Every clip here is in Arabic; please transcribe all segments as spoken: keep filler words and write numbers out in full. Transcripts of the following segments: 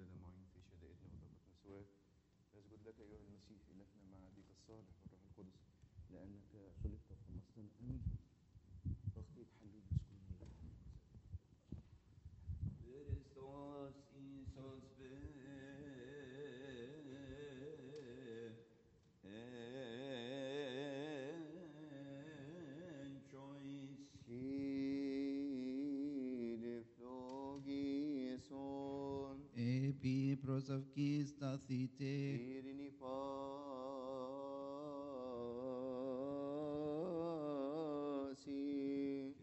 لنا معين في شدائدنا وضربة مسواك. نسجد لك أيها المسيح إلهنا مع أبيك الصالح والروح القدس، لأنك صلبت وخلصتنا. أمين. تخطيط حلول مسكون Christos Iisus be en choice Hiliflogison Epi prosavkis tathite, Irini Pasi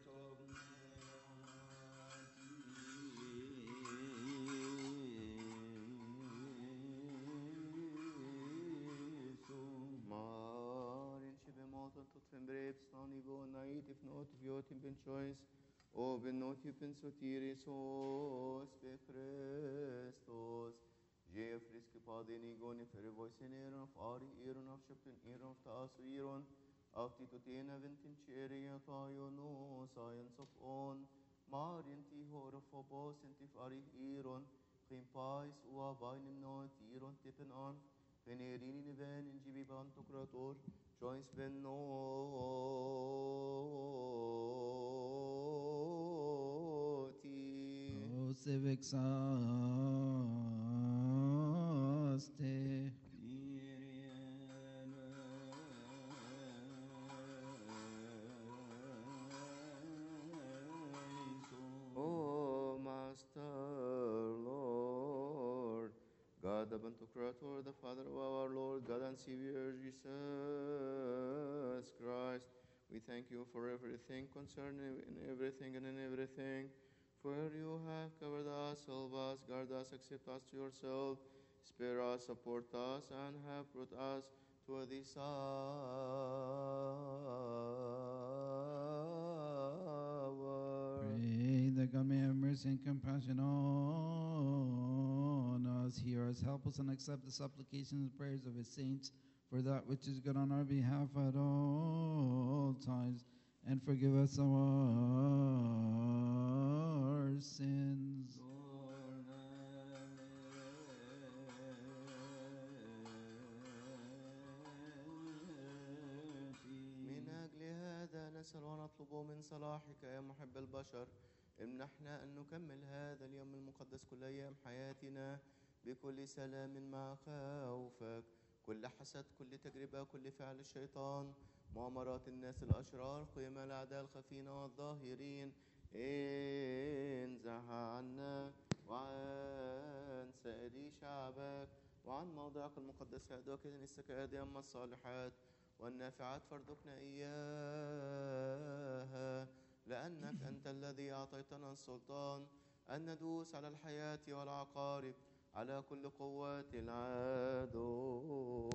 Marin shibe moton tot fembrep stani vo nait if not viotim ben choice o ben not you ben sotiris os be Christos je friske padeni goni fer voisen eron of ari eron of shipten eron of taas eron of titutena ventin cheria tayo no science of on Marin ti horophobos and tif ari eron Primpais ua bainim no tiron tipen on Venerini niven in gibi pantocrator joins ben noti o sevexaste, O Master Lord, God the Pantocrator, the Father of our Lord, God and Savior Jesus Christ, we thank you for everything concerning in everything and in everything. For you have covered us, help us, guard us, accept us to yourself, spare us, support us, and have brought us to this hour. pray that God may have mercy and compassion on us, hear us, help us, and accept the supplications and prayers of his saints for that which is good on our behalf at all times, and forgive us our sins. من أجل هذا نسأل ونطلب من صلاحك يا محب البشر، امنحنا أن نكمل هذا اليوم المقدس كل أيام حياتنا بكل سلام مع خوفك، كل حسد، كل تجربة، كل فعل الشيطان، مؤامرات الناس الأشرار، قيم الأعداء الخفين والظاهرين، انزح عنا وعن سائر شعبك وعن موضعك المقدس هدوك كنيستك أديم الصالحات والنافعات فارزقنا إياها، لأنك أنت الذي أعطيتنا السلطان أن ندوس على الحياة والعقارب على كل قوات العدو.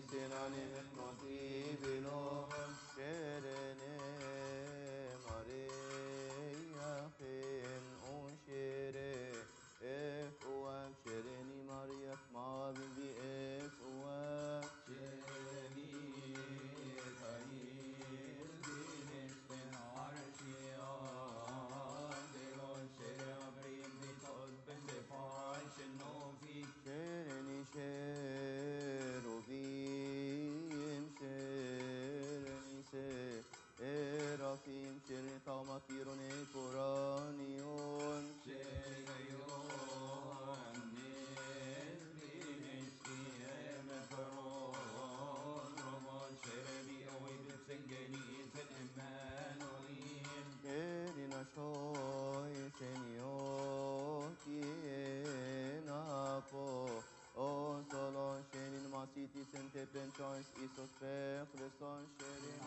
sinani meknoti bilo şerene Maria ken on şere ef uak şereni Maria ma bi es uak şereni şerubim şereni se erafim şereni tamatirone koraniyon şereni aşoy senyor kienapo o solo şerin masiti sente penchois isos pe Christon şerin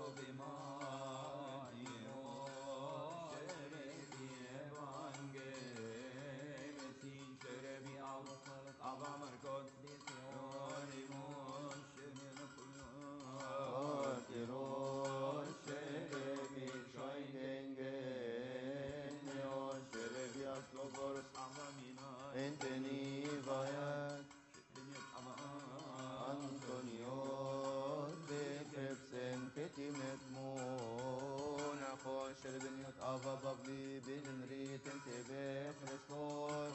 Atiro şerebi şoyngengen neon şerebi asloboros enteni vayat Antonio de Pepsen petimet mon akon şerbiniyot ava babli binri tentebe Christos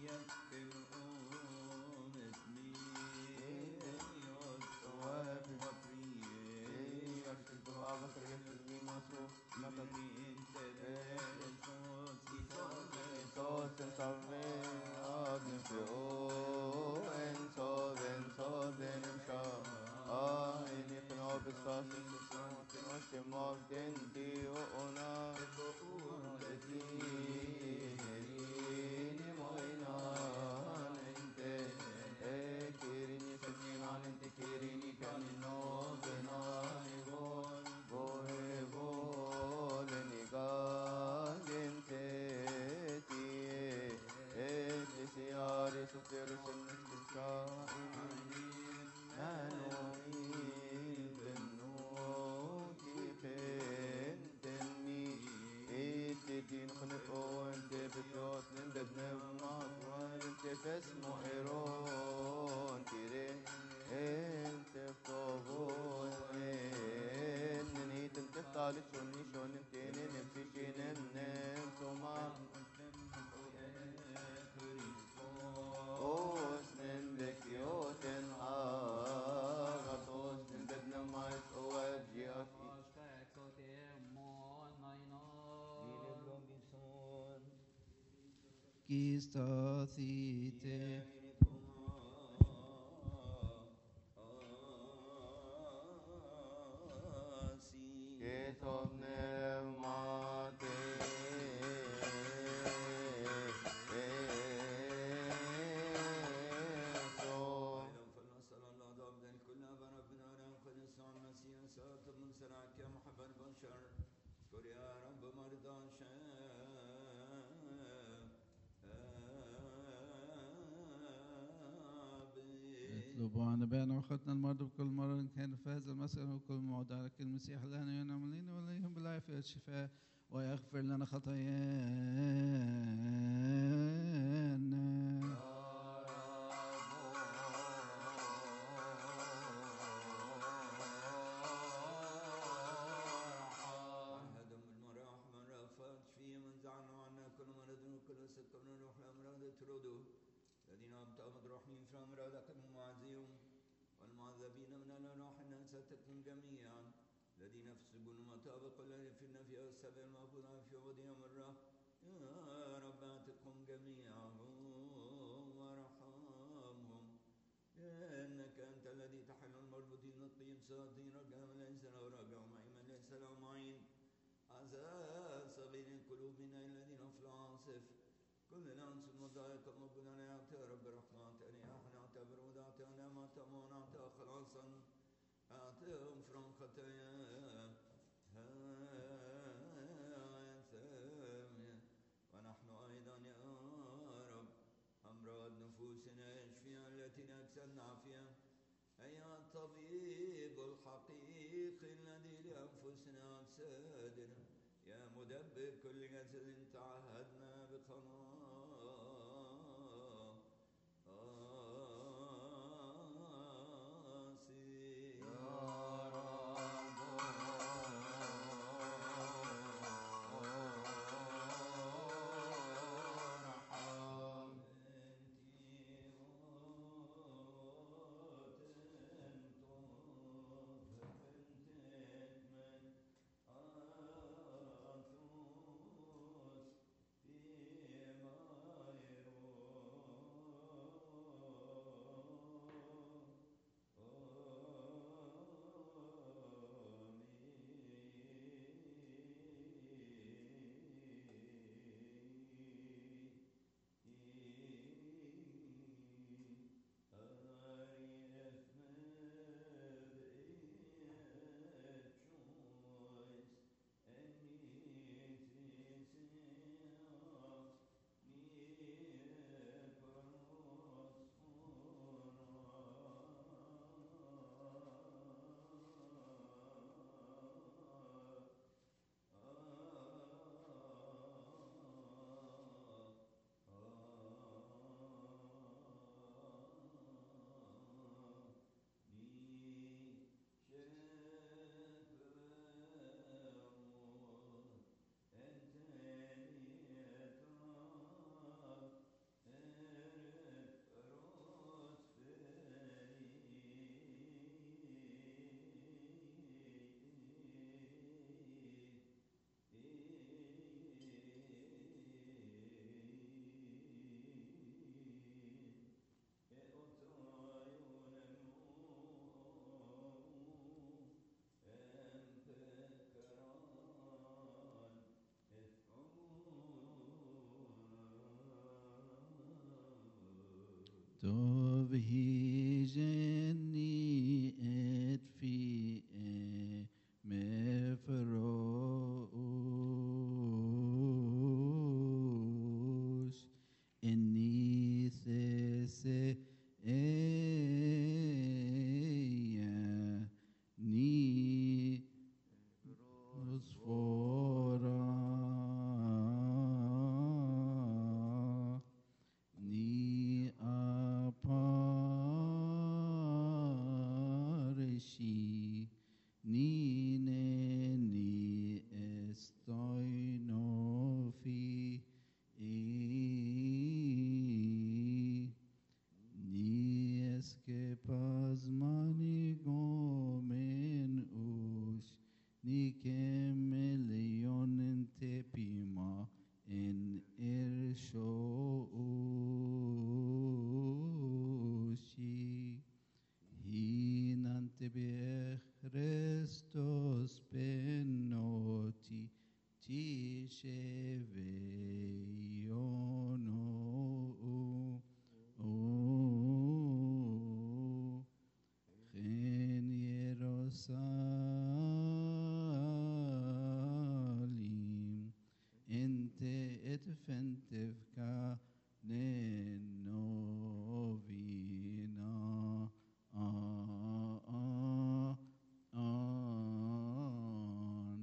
اسمه إيرون تيري انت فوقون انني تنتفع لشوني شون انتيني نفسي شين نم توما اوسنن بكيوتن آغطوس ننددنا مايس اواد جيافي Kistathite Ketov pneumate اطلبوا عن بيان أخوتنا المرضى بكل مرة كان في هذا المسألة وكل موضع لكن المسيح الآن ينعم علينا وليهم بالعافية والشفاء ويغفر لنا خطايانا الذين أبتغوا روحهم في أمراضكم ومعزيهم والمعذبين من الأرواح الناس تكون جميعا الذين يفسقون مطابق الذين في النفي والسبع الموجودة في عبودهم مرة يا رب أعتقهم جميعا وارحمهم إنك أنت الذي تحل المربوطين الطيب صادين رجاء ليس له رجاء معين ليس له معين عسى صغير قلوبنا الذين في العاصف كل ناس المضايق موجود على يعطي رب رحمة أن احنا اعتبر ودعت نعمة تمون اعطى خلاصا اعطيهم فرن خطايا ونحن أيضا يا رب أمراض نفوسنا اشفيها التي أكسدنا عافية أي الطبيب الحقيقي الذي لأنفسنا أجسادنا يا مدبر كل جسد تعهدنا بخلاصي Tov hi jenni et fi mefrosh inni these eya ni Osfora ni aparishi ni ne ni estoy no fi ni escapas mani gomen ush ni kemeleon tepima en irshoshi hinante be Christos penoti ti sheveyono Chen Jerusalem ente et fentevka nenovina an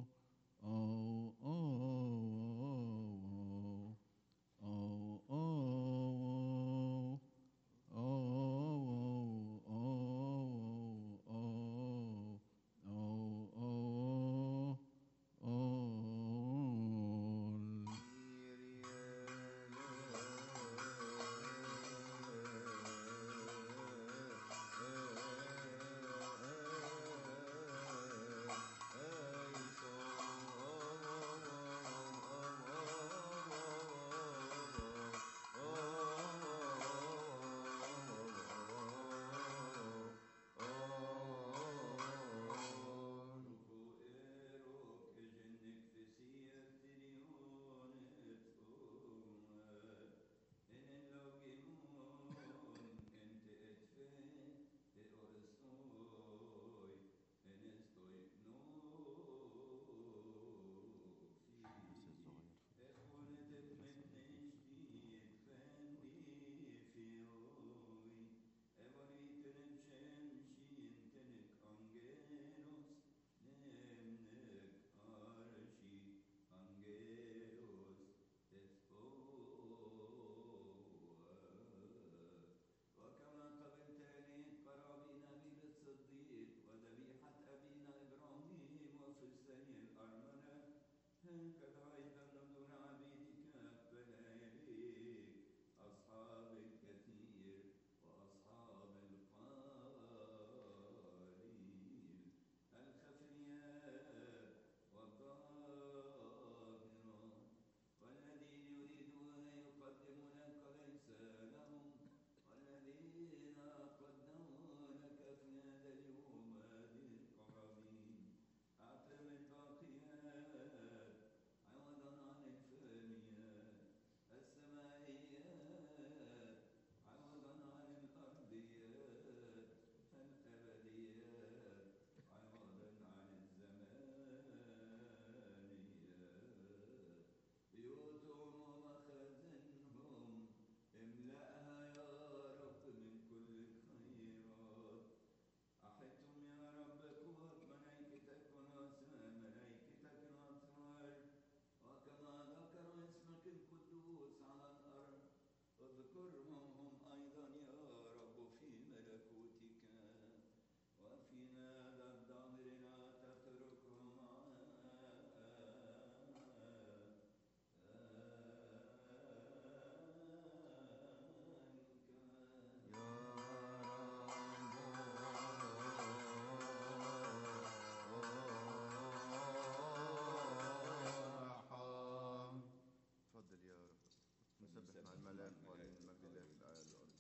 Evo, oh, oh, oh, oh, واذكرهم أيضا يا رب في ملكوتك وفينا ذا الدهر لا تتركهم تفضل يا رب. نسبح مع الملائكة قائلين المجد لله في الأعلى والأرض.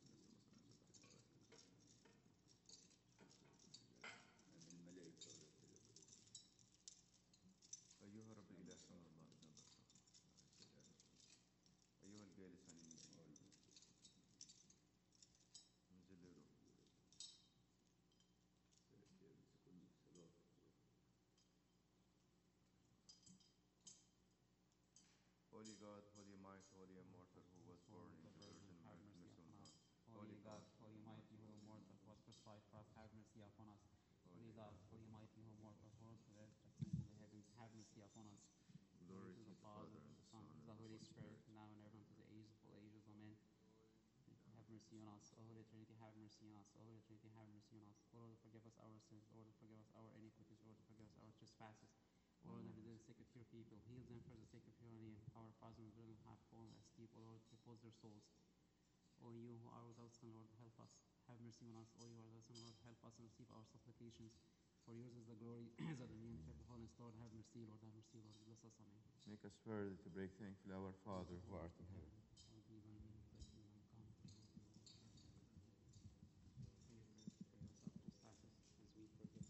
الملائكة أيها رب الإله سمع الله إذن بصر. أيها الجالس عن يمين انزل لي روح. Holy God, holy mighty, holy immortal, who was born in the Virgin have Mary, mercy Mission upon God. us. Holy God, holy mighty, who immortal, who was crucified for us, have mercy upon us. Holy God, holy mighty, who immortal, who was resurrected into the heavens, have mercy upon us. Glory to the Father, and the Son, and the the Holy Holy Spirit, Spirit. now and ever unto the ages of all ages. Amen. Have mercy on us. O Holy Trinity, have mercy on us. O Holy Trinity, have mercy on us. O Lord, forgive us our sins. Lord, forgive us our iniquities. Lord, forgive us our trespasses. O Lord, for the sake of your people, heal them for the sake of your name. Our fathers and brethren have fallen asleep. O Lord, repose their souls. O you who are without sin, Lord, help us. Have mercy on us. O you who are without sin, Lord, help us and receive our supplications. For yours is the glory, is the dominion, of the holiness. Lord, have mercy. Lord, have mercy. Lord, bless us. Amen. Make us worthy to break thankfully our Father who art in heaven. Hallowed be thy name, thy kingdom come. Forgive us our trespasses, as we forgive.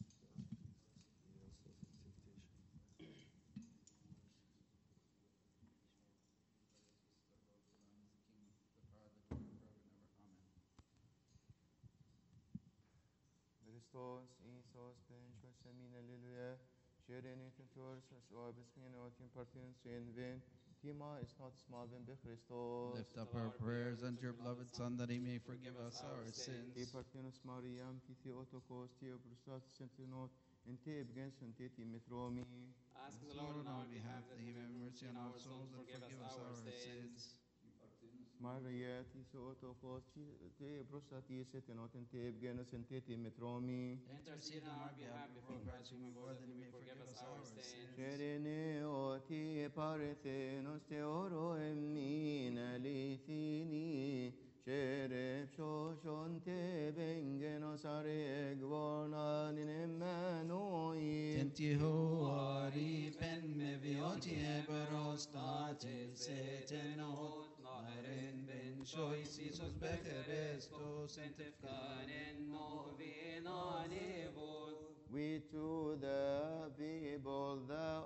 Christos, Isos, Benchos, Semina, Lilia, Sherenatin, Torsos, Obismin, Otin, Parthians, Envin, Tima is not small than Christos. Lift up our prayers unto your beloved Son, that he may forgive us our sins. Ti Parthians Mariam, Ti Theotokos, Ti Brusat, Sentinot, and Ti Ebgens, and Ti Metromi. Ask the Lord on our behalf that he may have mercy on our souls and forgive us our sins. Maria, Ti Theotokos, Ti Brusat, Ti Sentinot, and Ti Ebgens, and Ti Metromi. Intercede on our behalf before Christ, whom we bore, that he may forgive us our sins. Sherene ti parethenos te oro emmina lithini Sherep shoshon te bengenos areg vornan in Emmanuel. Tentiho ari pen me vioti eberostatis etenot naren ben chois Isus becherestos Sanctificanen novena nevos. We to the people, the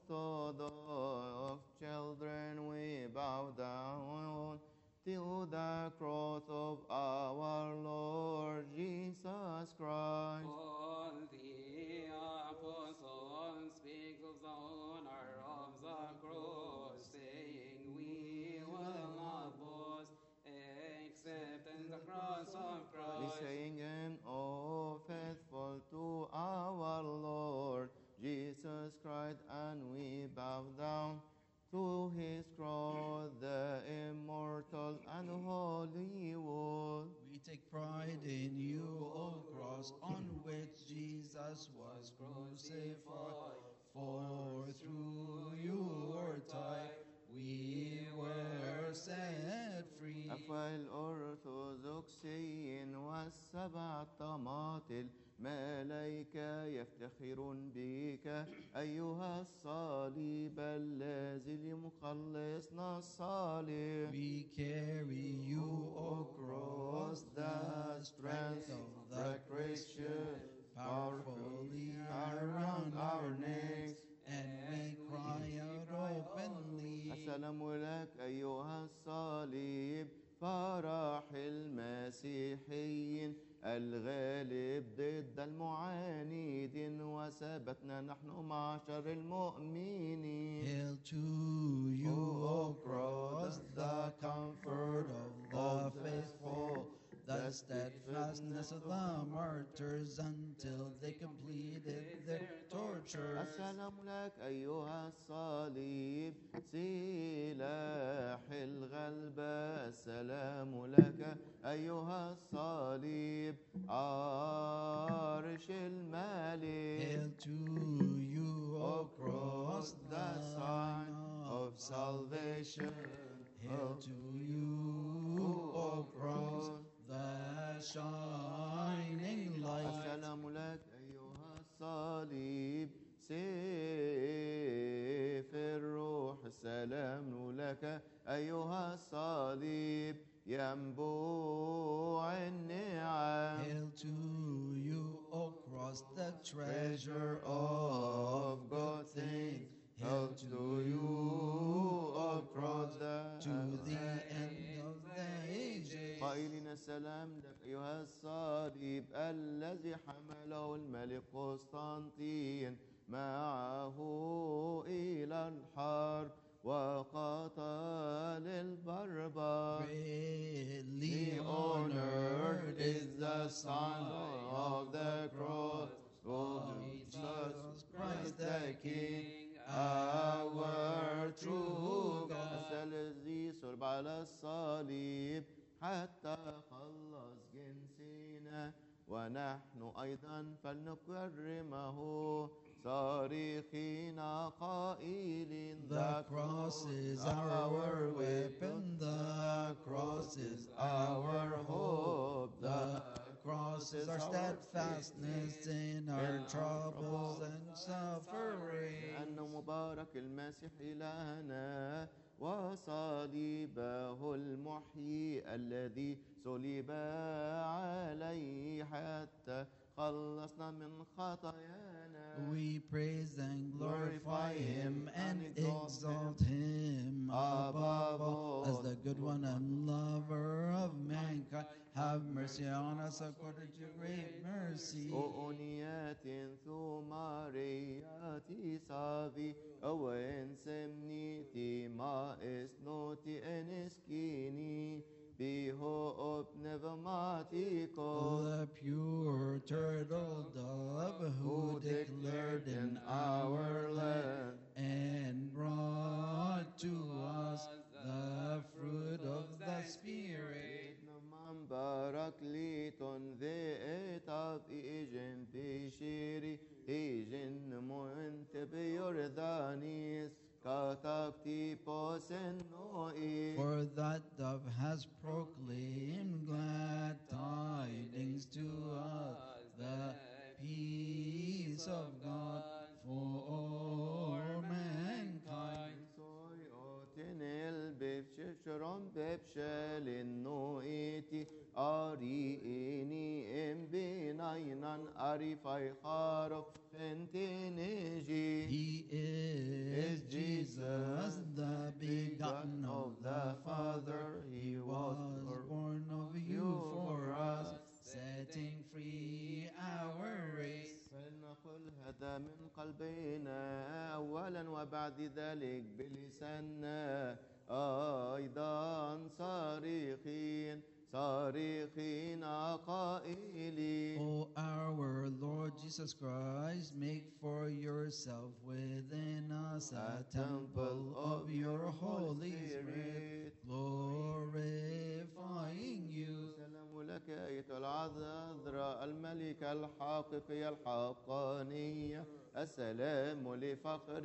Orthodox children, we bow down to the cross of our Lord Jesus Christ. All the apostles speak of the honor of the cross, saying, we will not boast except in the cross of We Christ. sing hymn, O faithful to our Lord Jesus Christ, and we bow down to his cross, the immortal and holy wood. We take pride in you, O cross, on which Jesus was crucified. For through your type we were set free. أفواه الأرثوذكسيين والسبع طماط الملائكة يفتخرون بك أيها الصليب الذي لمخلصنا الصالح. We carry you, O cross, the strength of the Christian, powerfully around our necks, and we cry out openly. السلام لك أيها الصليب فرح المسيحيين الغالب ضد المعاندين وثبتنا نحن معشر المؤمنين. Hail to you, O cross, the comfort of the faithful, the steadfastness of the martyrs until they completed their torture tortures. السلام لك أيها الصليب سلاح الغلبة. السلام لك أيها الصليب عرش الملك. Hail to you, O cross, the sign of salvation. Hail to you, O cross, the shining light. السلام لك أيها الصليب سيف الروح. السلام لك أيها الصليب ينبوع النعم. Hail to you, O cross, the treasure of good things. Hail to you, O cross, to the end of the ages. قائلين السلام لك أيها الصليب الذي حمله الملك قسطنطين معه إلى الحرب وقتل البربر. Greatly honored is the sign of the cross of Jesus Christ the King, our true God. الذي صلب على الصليب حتى خلص جنسنا ونحن أيضا فلنكرمه صارخين قائلين. The cross is our weapon, the cross is our hope, the cross is our steadfastness in our troubles and suffering. أنه مبارك المسيح إلهنا وصليبه المحيي الذي صلب عليه حتى خلصنا من خطايانا. We praise and glorify him and exalt him above all as the good one and lover of mankind. Have mercy on us according to your great mercy. أونيات ثماريات صافي أو إنسمنيتي ما إسنوتي إنسكيني بيهو أبنفماتيكو. The pure turtle dove who declared in our land and brought to us the fruit of the Spirit. نمان باراكليتون ذي إتاب إيجن بشيري إيجن مونت بيوردانيس كاتاكتي بوسنوئي. For that dove has proclaimed glad tidings to us, the peace of God for mankind. Soy otinel bevşeşron bevşelin noiti ari ini embinaynan ari fayharo fentiniji. He is Jesus, the begotten of the Father. He was born of you for us, setting free our race. فلنقل هذا من قلبنا أولا وبعد ذلك بلساننا أيضا صارخين صارخين قائلين. O our Lord Jesus Christ, make for yourself within us a temple of your Holy Spirit, glorifying you. سلام لك أيتها العذراء الملكة الحقيقية الحقانية. السلام لفخر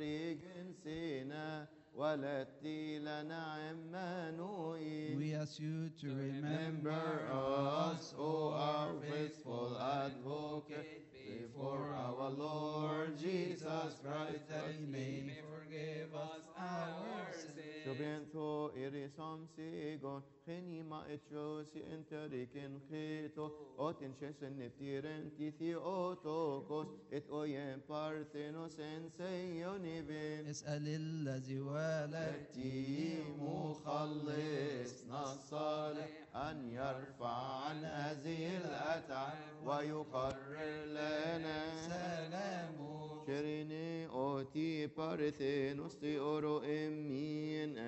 جنسنا ولدتي لنا عمانوئيل. We ask you to Remember remember us, O our faithful advocate, before our Lord Jesus Christ, that he may forgive us our sins. Subiento irisom sigon, genima etiosi enteriken chito, otin chesen neftirenti theotokos, et oyen parthenos en seionivin. اسأل الذي ولدتي مخلصنا الصالح أن يرفع عن هذه الأتعاب ويقرر لنا سلامه. شريني أوتي بارثينوس أورو إمين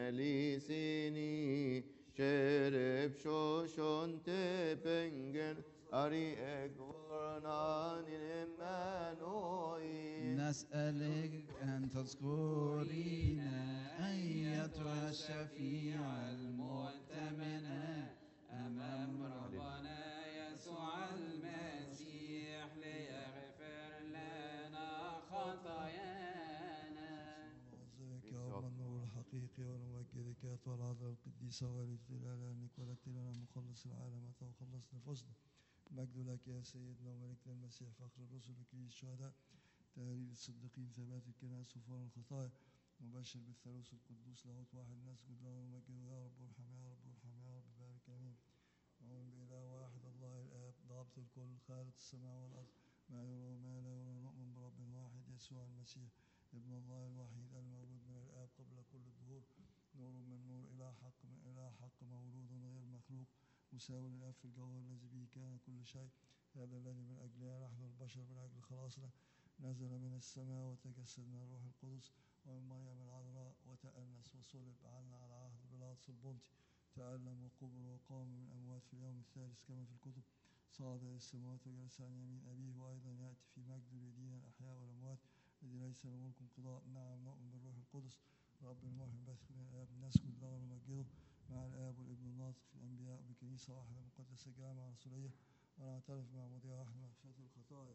أليسيني شرب شوشون تبنجن أري أجورنان إمانوئي. نسألك أن تذكرينا أيتها الشفيعة المؤتمنة أمام ربنا يسوع المسيح ليغفر لنا خطايانا. نعوذك يا أم النور الحقيقي ونمجدك يا أيتها العذراء القديسة والدة الإله لأنك ولدت لنا مخلص العالم أتى وخلص نفوسنا. مجد لك يا سيدنا وملكنا المسيح فخر الرسل وكريم الشهداء تهريب الصديقين ثبات الكنائس وفور الخطايا مبشر بالثالوث القدوس لاهوت واحد نسجد له ونمجده يا رب ارحم يا رب ارحم يا رب بارك امين. نؤمن بإله واحد الله الآب ضابط الكل خالق السماء والأرض ما يرى وما لا يرى نؤمن برب واحد يسوع المسيح ابن الله الوحيد المولود من الآب قبل كل الدهور نور من نور إله حق من إله حق مولود غير مخلوق مساوي للآب في الجوهر الذي به كان كل شيء هذا الذي من أجله نحن البشر من أجل خلاصنا نزل من السماء وتجسد من الروح القدس ومن مريم العذراء وتأنس وصلب عنا على عهد بيلاطس البنطي تألم وقبر وقام من الأموات في اليوم الثالث كما في الكتب صعد إلى السماوات وجلس عن يمين أبيه وأيضا يأتي في مجد ليدين الأحياء والأموات الذي ليس له ملك انقضاء. نعم نؤمن بالروح القدس رب المحيي الباثق من الآب نسجد له ونمجده مع الآب والابن الناطق في الأنبياء بكنيسة واحدة مقدسة جامعة رسولية ونعترف بمعمودية واحدة مغفرة الخطايا.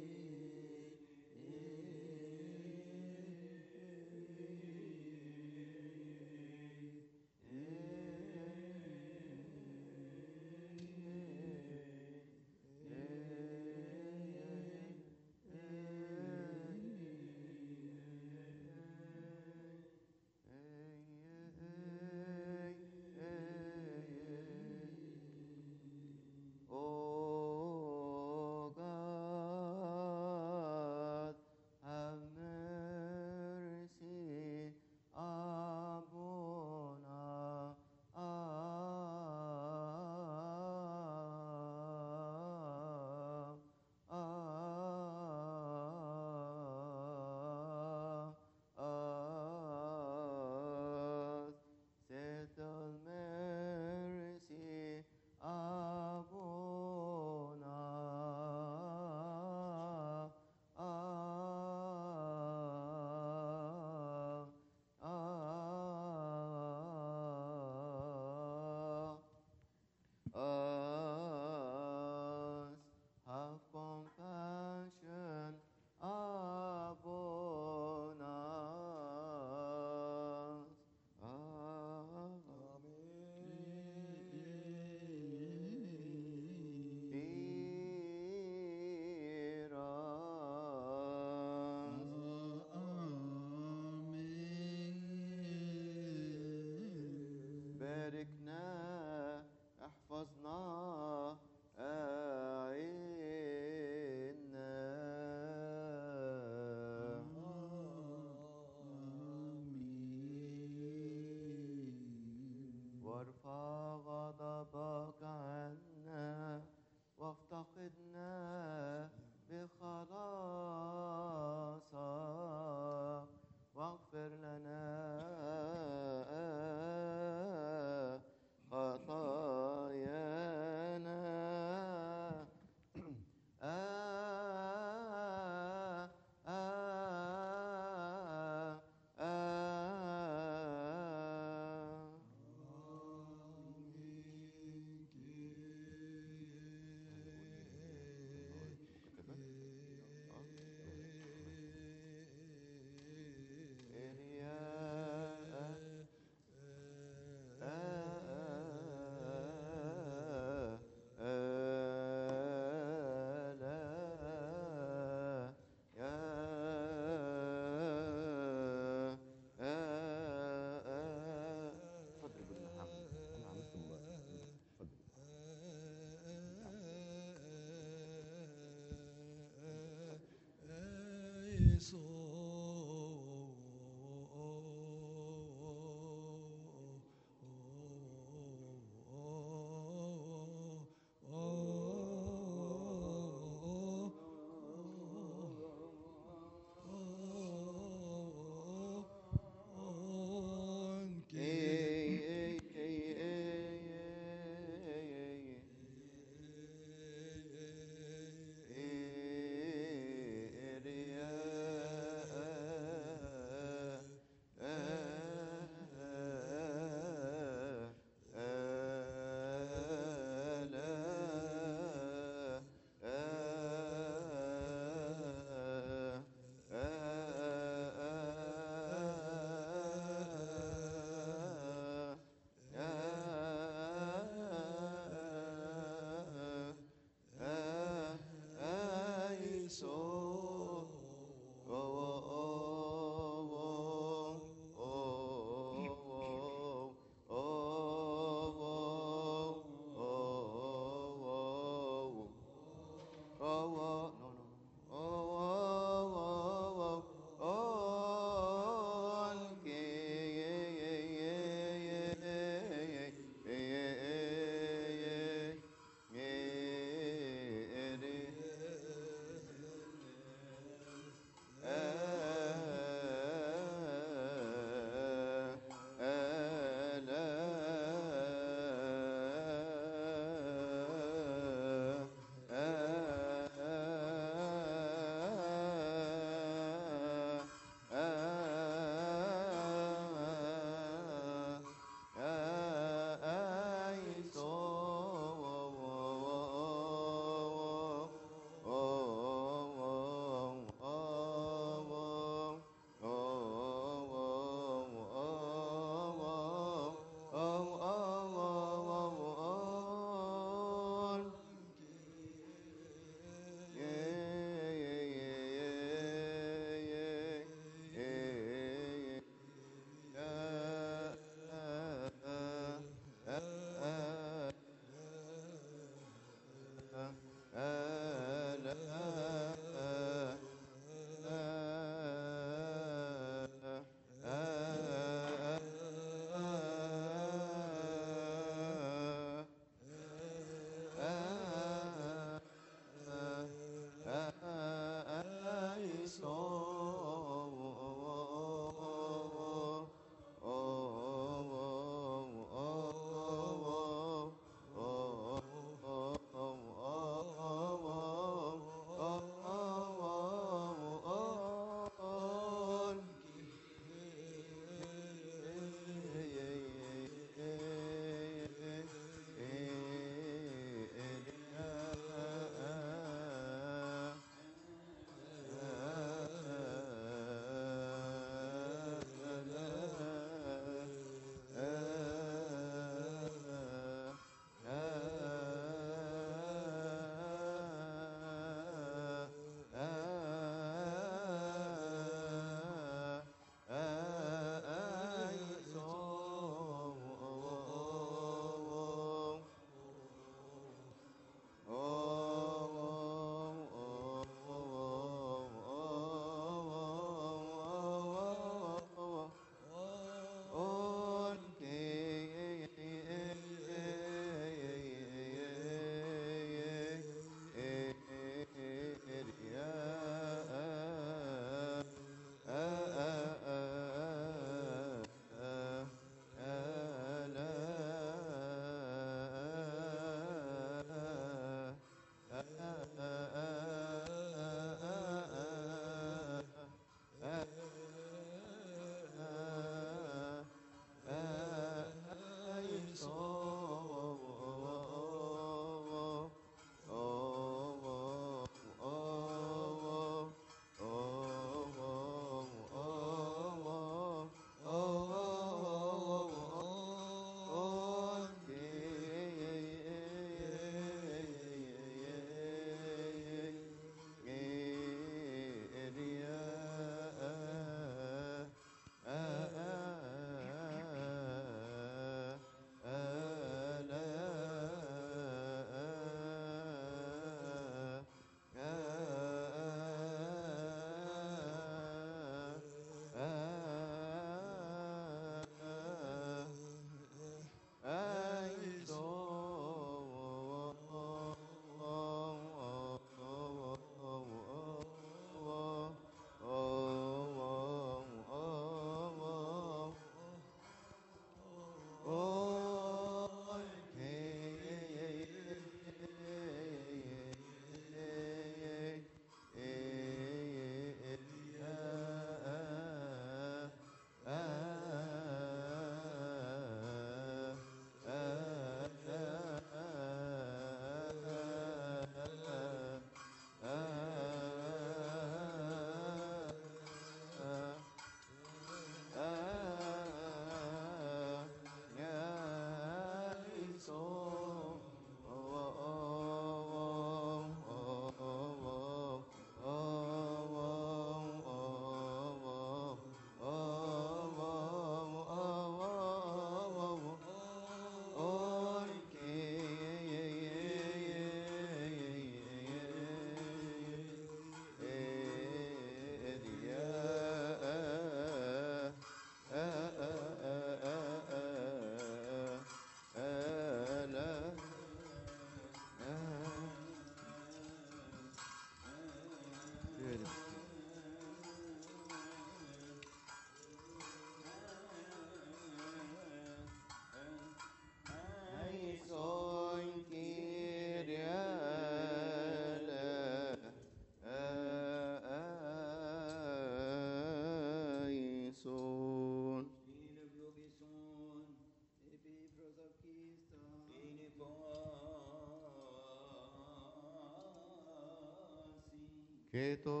Ketop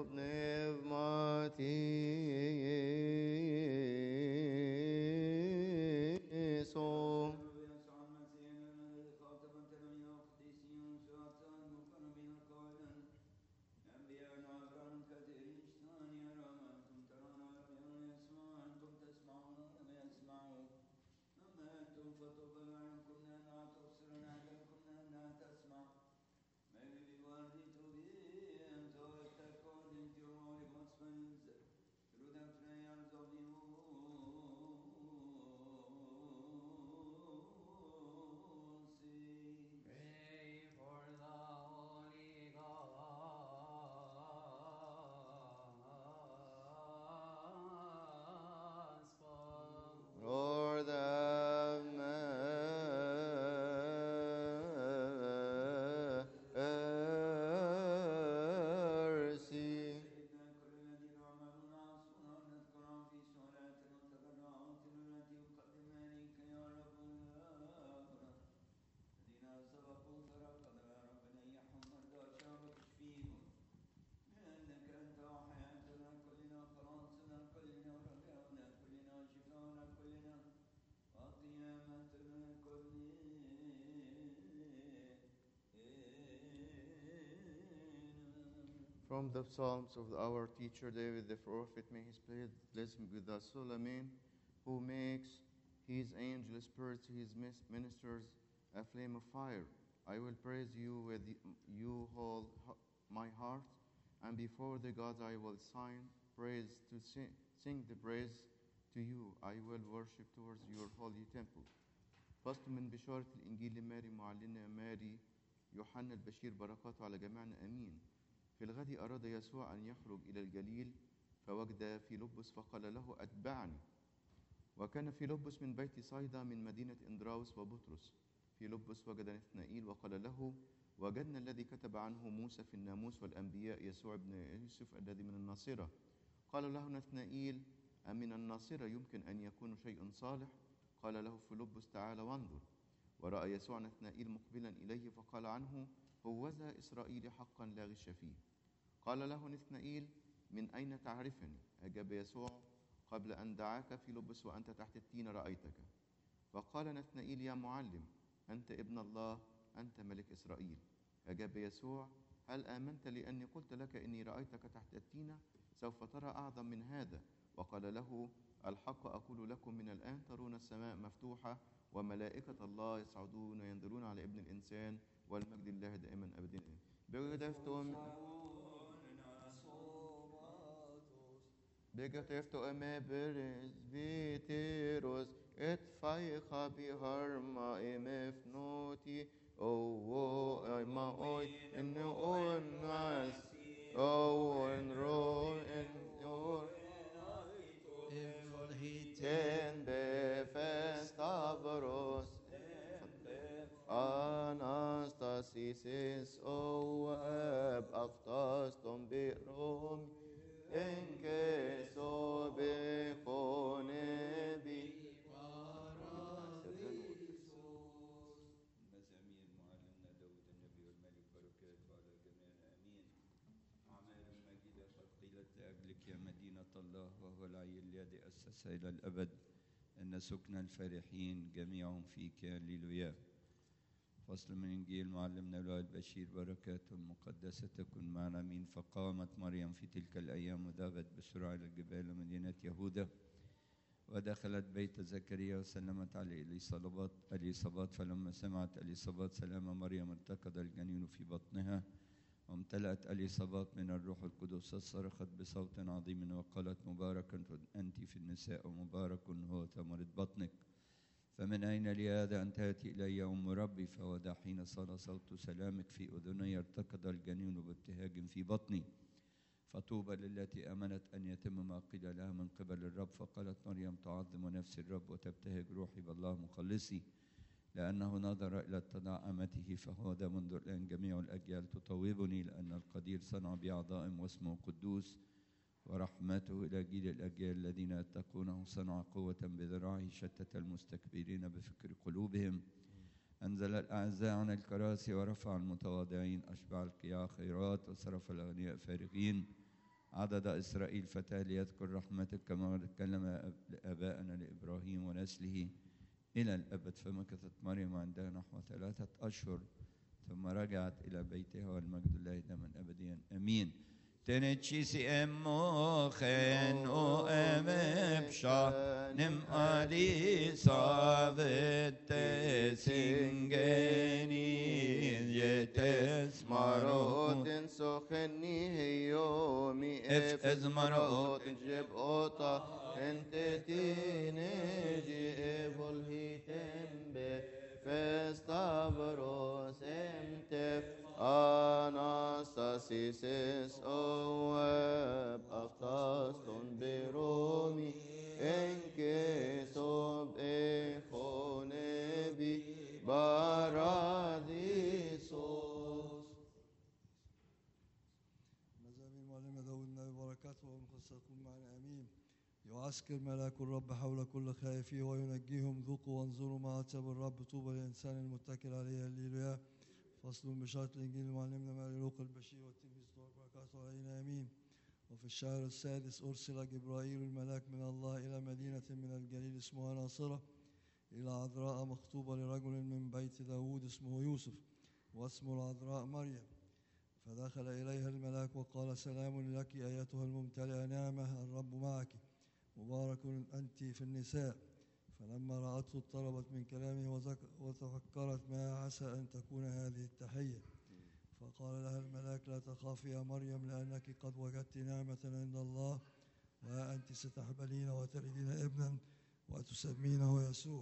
pneumatiso. Pray for the Holy Gospel. Lord have mercy. From the Psalms of our teacher David the prophet, may his blessing with us, Amen, who makes his angel spirits, his mis- ministers, a flame of fire. I will praise you with the, you whole h- my heart, and before the gods I will sing praise to sing, sing the praise to you. I will worship towards your holy temple. فصل من بشارة الإنجيل لماري معلمنا ماري يوحنا البشير، بركاته على جميعنا آمين. في الغد أراد يسوع أن يخرج إلى الجليل، فوجد فيلبس فقال له أتبعني. وكان فيلبس من بيت صيدا من مدينة إندراوس وبطرس. فيلبس وجد نثنائيل وقال له وجدنا الذي كتب عنه موسى في الناموس والأنبياء، يسوع ابن يوسف الذي من الناصرة. قال له نثنائيل أمن الناصرة يمكن أن يكون شيء صالح؟ قال له فيلبس تعال وانظر. ورأى يسوع نثنائيل مقبلا إليه فقال عنه هوذا إسرائيلي حقا لا غش فيه. قال له نثنائيل من أين تعرفني؟ أجاب يسوع قبل أن دعاك فيلبس وأنت تحت التين رأيتك. فقال نثنائيل يا معلم أنت ابن الله، أنت ملك إسرائيل. أجاب يسوع هل آمنت لأني قلت لك إني رأيتك تحت التين؟ سوف ترى أعظم من هذا. وقال له الحق أقول لكم من الآن ترون السماء مفتوحة وملائكة الله يصعدون ينزلون على ابن الإنسان، والمجد لله دائما أبدا. بجدفتم بجدفتم presbyteros et faicha biharma emefnoti o ma oi en on nas o en ro en or Evil he ten befestavros Anastasis o ab aftastum birum enke so befone bi مزامير معلمنا داود النبي والملك بركاته على جميعنا امين. اعمال مجيده قد قيلت لاجلك يا مدينه الله، وهو العي الذي اسس الى الابد ان سكن الفرحين جميعهم فيك هللويا. فصل من انجيل معلمنا لوقا البشير، بركاته المقدسه تكن معنا امين. فقامت مريم في تلك الايام وذهبت بسرعه الى الجبال مدينه يهوذا، ودخلت بيت زكريا وسلمت عليه اليصابات اليصابات فلما سمعت اليصابات سلام مريم ارتكض الجنين في بطنها، وامتلأت اليصابات من الروح القدس، صرخت بصوت عظيم وقالت مباركة أنت في النساء ومبارك هو ثمرة بطنك. فمن أين لي هذا أن تأتي إلي أم ربي؟ فوضع حين صار صوت سلامك في أذني ارتكض الجنين بابتهاج في بطني. فطوبى للتي آمنت أن يتم ما قيل لها من قبل الرب. فقالت مريم تعظم نفس الرب وتبتهج روحي بالله مخلصي، لأنه نظر إلى اتضاع أمته. فهو ذا منذ الآن جميع الأجيال تطوبني، لأن القدير صنع بي عظائم واسمه قدوس، ورحمته إلى جيل الأجيال الذين يتقونه. صنع قوة بذراعه، شتت المستكبرين بفكر قلوبهم. أنزل الأعزاء عن الكراسي ورفع المتواضعين، أشبع القياع خيرات وصرف الأغنياء فارغين. عدد إسرائيل فتاه ليذكر رحمتك كما تكلم لآبائنا لإبراهيم ونسله إلى الأبد. فمكثت مريم عندها نحو ثلاثة أشهر ثم رجعت إلى بيتها، والمجد لله دائما أبديا آمين. تنتشيسي أمو خن أو أمبشا نم علي صابت سنجني يتس مرات سخني يومي اف از مرات جب اوطا انت تنجي ابل هيتم فاستبروس امتف اناستاسيس اواب افتاستون برومي انكي صوب اخونبي باراديسوس. مزامير معلمة داود النبي بركاته ومخصص يكون معنا امين. يعسكر ملاك الرب حول كل خائفيه وينجيهم. ذوقوا وانظروا ما أطيب الرب، طوبى للإنسان المتكل عليه. هللويا. فصل بشارة الإنجيل معلمنا مالوك البشير والتلميذ بركاته علينا امين. وفي الشهر السادس أرسل جبرائيل الملاك من الله إلى مدينة من الجليل اسمها ناصرة، إلى عذراء مخطوبة لرجل من بيت داود اسمه يوسف، واسم العذراء مريم. فدخل إليها الملاك وقال: سلام لك أيتها الممتلئة نعمة، الرب معك، مبارك أنت في النساء. فلما رأته اضطربت من كلامه وتفكرت ما عسى أن تكون هذه التحية. فقال لها الملاك: لا تخافي يا مريم، لأنك قد وجدت نعمة عند الله، وها أنت ستحبلين وتلدين ابنا وتسمينه يسوع.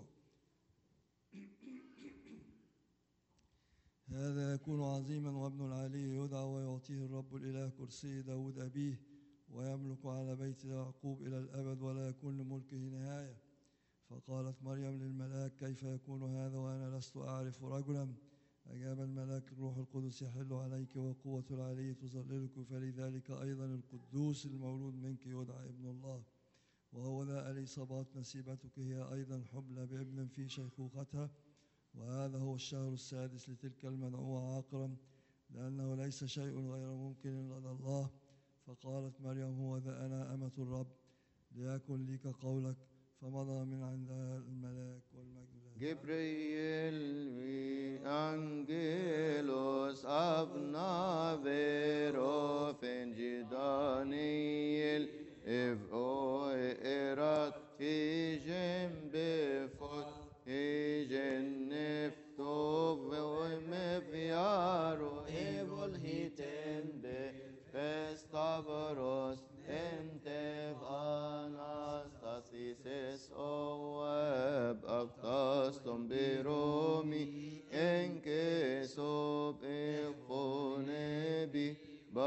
هذا يكون عظيما وابن العلي يدعى، ويعطيه الرب الإله كرسي داود أبيه، ويملك على بيت يعقوب إلى الأبد، ولا يكون لملكه نهاية. فقالت مريم للملاك: كيف يكون هذا وأنا لست أعرف رجلا؟ أجاب الملاك: الروح القدس يحل عليك، وقوة العلي تظللك، فلذلك أيضا القدوس المولود منك يدعى ابن الله. وهو ذا إليصابات نسيبتك هي أيضا حبلى بابن في شيخوختها، وهذا هو الشهر السادس لتلك المدعوة عاقرا، لأنه ليس شيء غير ممكن لدى الله. فقالت مريم: هو ذا أنا أمة الرب، ليكن ليك قولك. فمضى من عندها الملاك والمجد لله. Gabriel vi angelos avna vero fengi Daniel ev o erat hijem befot hijen neftov meviaro evol hitembe festabros entev anastasis oab aftastom biromi enke sob echonebi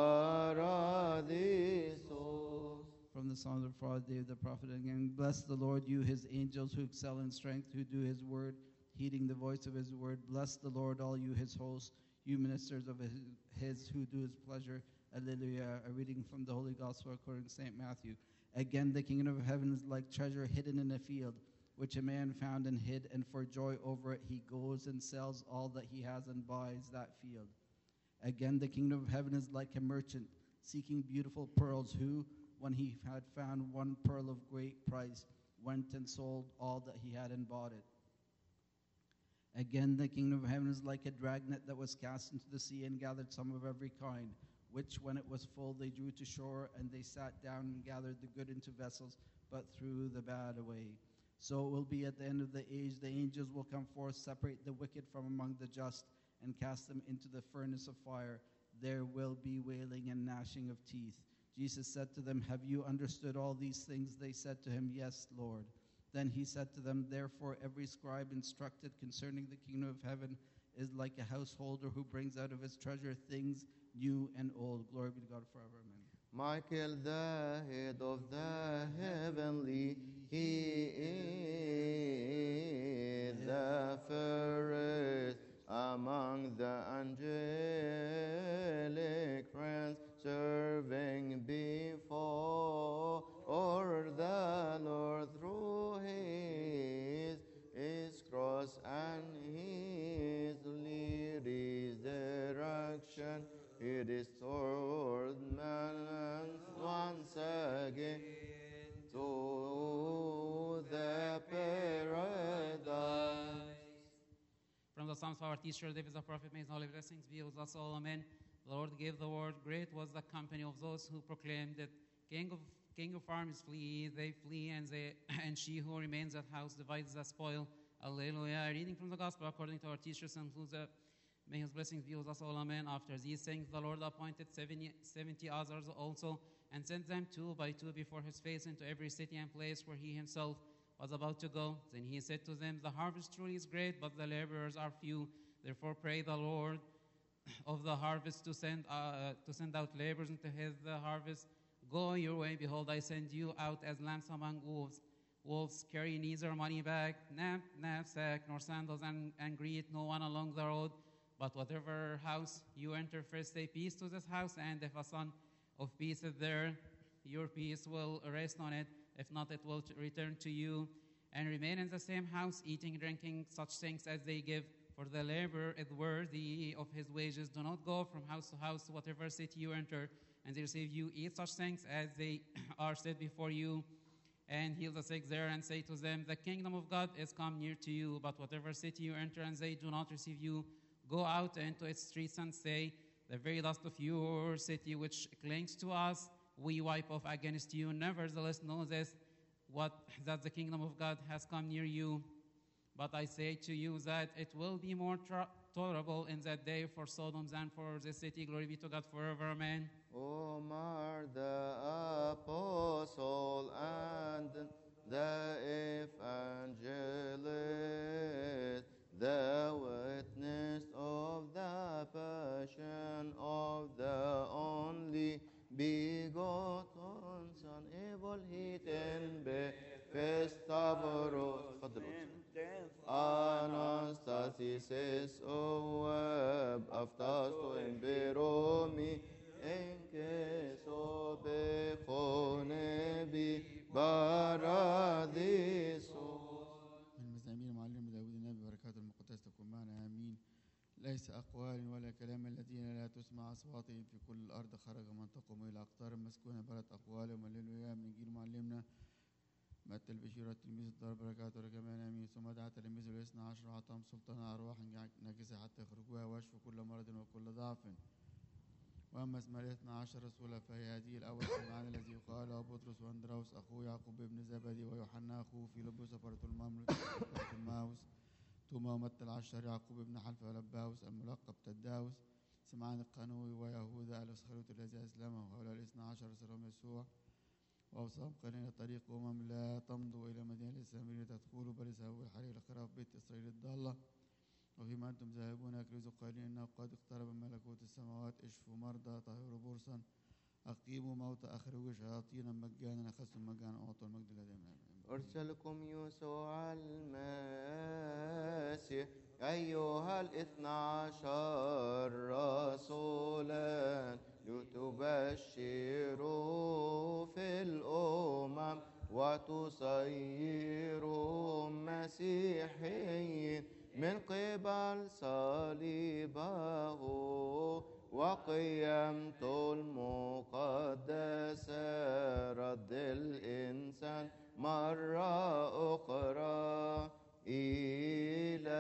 baradisos. From the Psalms of Father David the prophet again. Bless the Lord, you his angels who excel in strength, who do his word, heeding the voice of his word. Bless the Lord, all you his hosts, you ministers of his, his who do his pleasure. Alleluia. A reading from the Holy Gospel according to Saint Matthew. Again, the kingdom of heaven is like treasure hidden in a field, which a man found and hid, and for joy over it he goes and sells all that he has and buys that field. Again, the kingdom of heaven is like a merchant seeking beautiful pearls, who, when he had found one pearl of great price, went and sold all that he had and bought it. Again, the kingdom of heaven is like a dragnet that was cast into the sea and gathered some of every kind, which when it was full they drew to shore, and they sat down and gathered the good into vessels, but threw the bad away. So it will be at the end of the age. The angels will come forth, separate the wicked from among the just, and cast them into the furnace of fire. There will be wailing and gnashing of teeth. Jesus said to them, have you understood all these things? They said to him, yes, Lord. Then he said to them, therefore every scribe instructed concerning the kingdom of heaven is like a householder who brings out of his treasure things new and old. Glory be to God forever. Amen. Michael, the head of the heavenly, he is the first among the angelic friends, serving before the Lord through his, his cross and his He restored man once again to the paradise. From the Psalms of our teacher David the prophet, may his holy blessings be with us all. Amen. The Lord gave the word. Great was the company of those who proclaimed it. King of King of armies flee, they flee, and they and she who remains at house divides the spoil. Alleluia. Reading from the gospel according to our teacher Saint Lucia. May his blessings be with us all. Amen. After these things, the Lord appointed seventy, seventy others also, and sent them two by two before his face into every city and place where he himself was about to go. Then he said to them, the harvest truly is great, but the laborers are few. Therefore pray the Lord of the harvest to send uh, to send out laborers into his uh, harvest. Go your way, behold, I send you out as lambs among wolves. Wolves carry neither money bag, knap, knapsack, nor sandals, and, and greet no one along the road. But whatever house you enter, first say peace to this house, and if a son of peace is there, your peace will rest on it. If not, it will t- return to you. And remain in the same house, eating, drinking such things as they give. For the laborer is worthy of his wages. Do not go from house to house to whatever city you enter, and they receive you. Eat such things as they are set before you, and heal the sick there, and say to them, the kingdom of God is come near to you. But whatever city you enter, and they do not receive you, go out into its streets and say, the very dust of your city which clings to us, we wipe off against you. Nevertheless, know this, what that the kingdom of God has come near you. But I say to you that it will be more tra- tolerable in that day for Sodom than for this city. Glory be to God forever. Amen. Omar the apostle and the evangelist, the witness of the passion of the only begotten Son, able hidden be festabros. تفضل Anastasis oab aftasto imberomi enke sobe khonebi baradiso. من مزامير معلم داود النبي بركات المقدس تكون معنا آمين. ليس أقوال ولا كلام الذين لا تسمع أصواتهم في كل الأرض خرج منطقهم إلى أقطار مسكونة بلد أقوالهم. هللويا. من إنجيل معلمنا متى البشير التلميذ الدار بركاته رجمان آمين. ثم دعا تلاميذه الاثنى عشر وأعطاهم سلطان أرواح نجسة حتى يخرجوها ويشفوا كل مرض وكل ضعف. وأما اسماء الاثنى عشر رسولا فهي هذه: الأول سمعان الذي يقال له بطرس، وأندراوس أخوه يعقوب ابن زبدي، ويوحنا أخوه فيلبس، وبرتولماوس، توما، ومتى العشر، يعقوب ابن حلفة، ولباوس الملقب تداوس، سمعان القانوي، ويهوذا الإسخريوطي الذي أسلمه. هؤلاء الاثنى عشر رسلهم يسوع وأوصاهم قائلين: طريق أمم لا تمضوا إلى مدينة السامريين تدخلوا، بل اذهبوا الحريق لخراف بيت إسرائيل الضالة. وفيما أنتم ذاهبون اكرزوا قائلين: إنه قد اقترب ملكوت السماوات. اشفوا مرضى، طهروا برصا، أقيموا موتى، أخرجوا شياطينا مجانا، أخذتم مجانا، أعطوا المجد لدينا. أرسلكم يسوع المسيح أيها الاثنى عشر رسولا لتبشروا في الأمم وتصيروا مسيحيين من قبل صليبه وقيامته المقدسة، رد الإنسان مرة أخرى إلى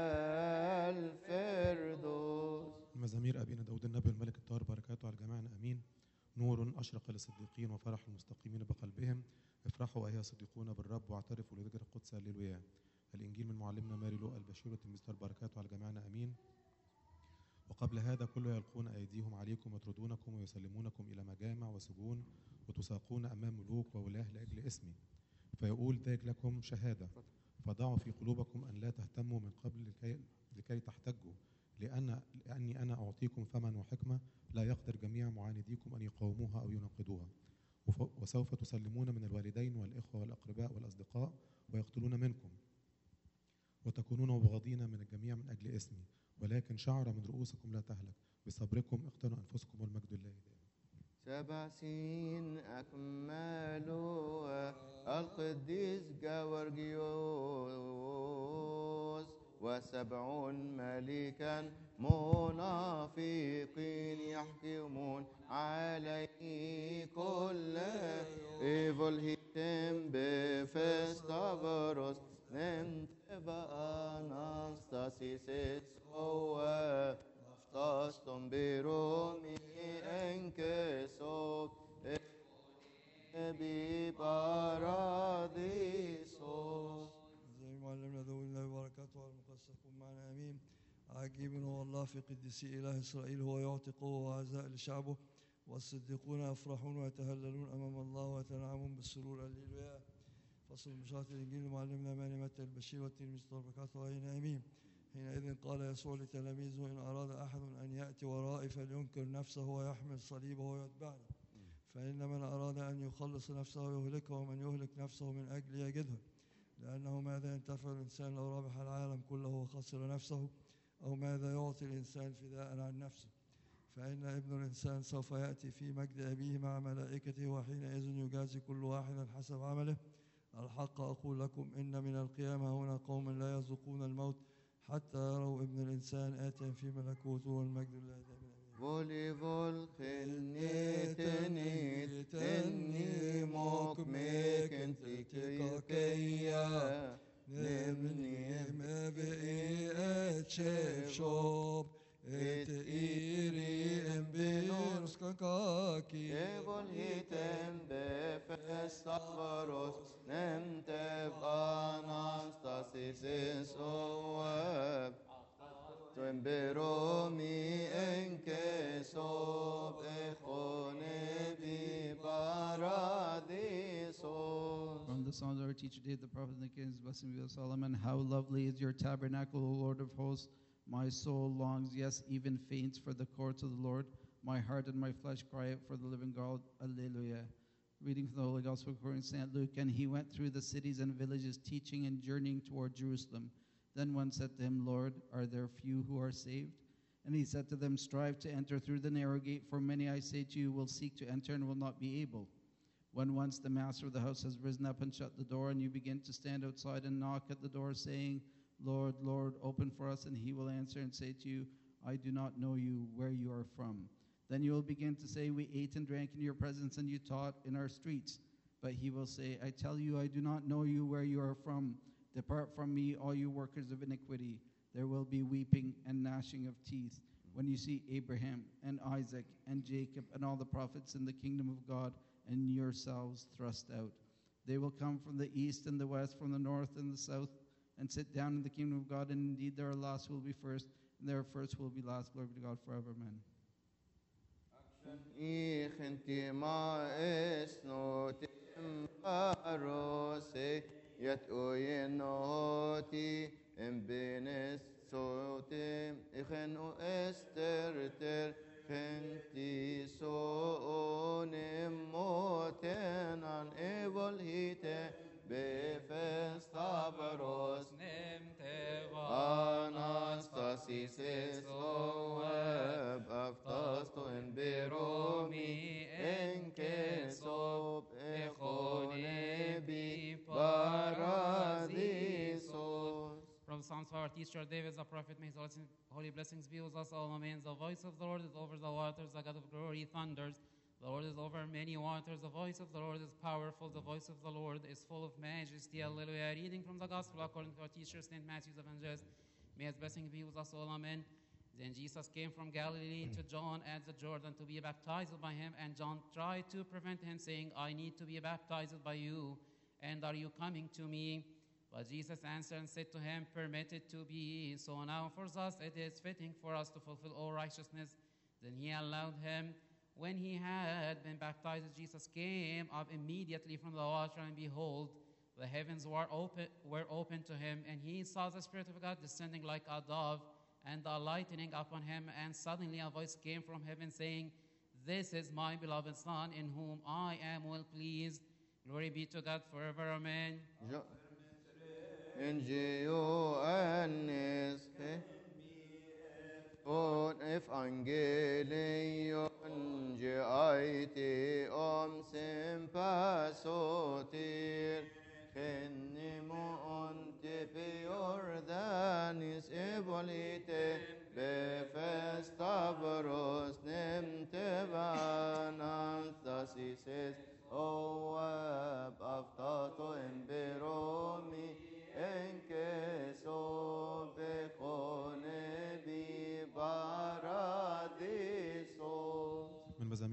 الفردوس. مزامير أبينا داود النبي الملك الطاهر بركاته على جميعنا آمين. نور أشرق للصديقين وفرح المستقيمين بقلبهم. افرحوا أيها الصديقون بالرب واعترفوا لذكر القدس. هللويا. الإنجيل من معلمنا ماري لوقا البشير والتلميذ بركاته على جميعنا آمين. وقبل هذا كله يلقون أيديهم عليكم ويطردونكم ويسلمونكم إلى مجامع وسجون وتساقون أمام ملوك وولاه لأجل اسمي، فيقول ذلك لكم شهادة. فضعوا في قلوبكم أن لا تهتموا من قبل لكي, لكي تحتجوا، لأن لأني أنا أعطيكم فما وحكمة لا يقدر جميع معانديكم أن يقاوموها أو يناقضوها. وسوف تسلمون من الوالدين والإخوة والأقرباء والأصدقاء ويقتلون منكم، وتكونون مبغضين من الجميع من أجل اسمي، ولكن شعر من رؤوسكم لا تهلك. بصبركم اقتنوا أنفسكم والمجد لله دائما. سبع سنين أكملوا القديس جورجيوس وسبعون ملكا منافقين يحكمون عليه كل evil hitem befestaveros nemteba anastasis oe naftaston biromi enkeso ebi paradisos. زي ما علمنا ذوي الله وبركاته المقدسة تكون معنا امين. عجيب هو الله في قديسي اله اسرائيل، هو يعطي قوه وعزاء لشعبه، والصديقون يفرحون ويتهللون امام الله ويتنعمون بالسرور. هللويا. فصل بشارة الانجيل معلمنا ماني متى البشير والتلميذ بركاته علينا امين. حينئذ قال يسوع لتلاميذه ان اراد احد ان ياتي ورائي فلينكر نفسه ويحمل صليبه ويتبعني. فان من اراد ان يخلص نفسه يهلكه، ومن يهلك نفسه من اجل يجدها. لأنه ماذا ينتفع الإنسان لو ربح العالم كله وخسر نفسه، أو ماذا يعطي الإنسان فداء عن نفسه؟ فإن ابن الإنسان سوف يأتي في مجد أبيه مع ملائكته، وحينئذ يجازي كل واحد حسب عمله. الحق أقول لكم إن من القيامة هنا قوم لا يذوقون الموت حتى يروا ابن الإنسان آتيا في ملكوته والمجد لله دائما. Volivol tenni tenni mok meken tikaya nemni Mevi et shov et iri embinus kakaki. Evol hitem befestavaros nemtev anastasis oeb Temberomi enke sob echone bi paradisos. From the Psalms of our teacher David, the prophet and the kings, blessing be with Solomon. How lovely is your tabernacle, O Lord of hosts. My soul longs, yes, even faints for the courts of the Lord. My heart and my flesh cry out for the living God. Alleluia. Reading from the Holy Gospel according to Saint Luke. And he went through the cities and villages, teaching and journeying toward Jerusalem. Then one said to him, Lord, are there few who are saved? And he said to them, strive to enter through the narrow gate, for many, I say to you, will seek to enter and will not be able. When once the master of the house has risen up and shut the door, and you begin to stand outside and knock at the door, saying, Lord, Lord, open for us, and he will answer and say to you, I do not know you, where you are from. Then you will begin to say, we ate and drank in your presence, and you taught in our streets. But he will say, I tell you, I do not know you, where you are from. Depart from me, all you workers of iniquity. There will be weeping and gnashing of teeth when you see Abraham and Isaac and Jacob and all the prophets in the kingdom of God, and yourselves thrust out. They will come from the east and the west, from the north and the south, and sit down in the kingdom of God. And indeed their last will be first, and their first will be last. Glory be to God forever. Amen. Ich intima esnotim parose yet oyenoti embenes sotim ichen o esterter Fenti sonim motenan evol hite befestavaros Anastasis esoeb aftasto en beromi enke sob echone bi paradisos. From the Psalms of our teacher David, the prophet, may his holy blessings be with us all. Amen. The voice of the Lord is over the waters, the God of glory thunders. The Lord is over many waters. The voice of the Lord is powerful. The voice of the Lord is full of majesty. Hallelujah. Reading from the Gospel according to our teacher, Saint Matthew's Evangelist. May his blessing be with us all. Amen. Then Jesus came from Galilee to John at the Jordan to be baptized by him. And John tried to prevent him, saying, I need to be baptized by you, and are you coming to me? But Jesus answered and said to him, permit it to be so now, for thus it is fitting for us to fulfill all righteousness. Then he allowed him. When he had been baptized, Jesus came up immediately from the water, and behold, the heavens were open, were open to him, and he saw the Spirit of God descending like a dove and alighting upon him. And suddenly a voice came from heaven saying, this is my beloved Son, in whom I am well pleased. Glory be to God forever. Amen. Engio annes on evangelion je aite om sympasotir kennimo on te peordanis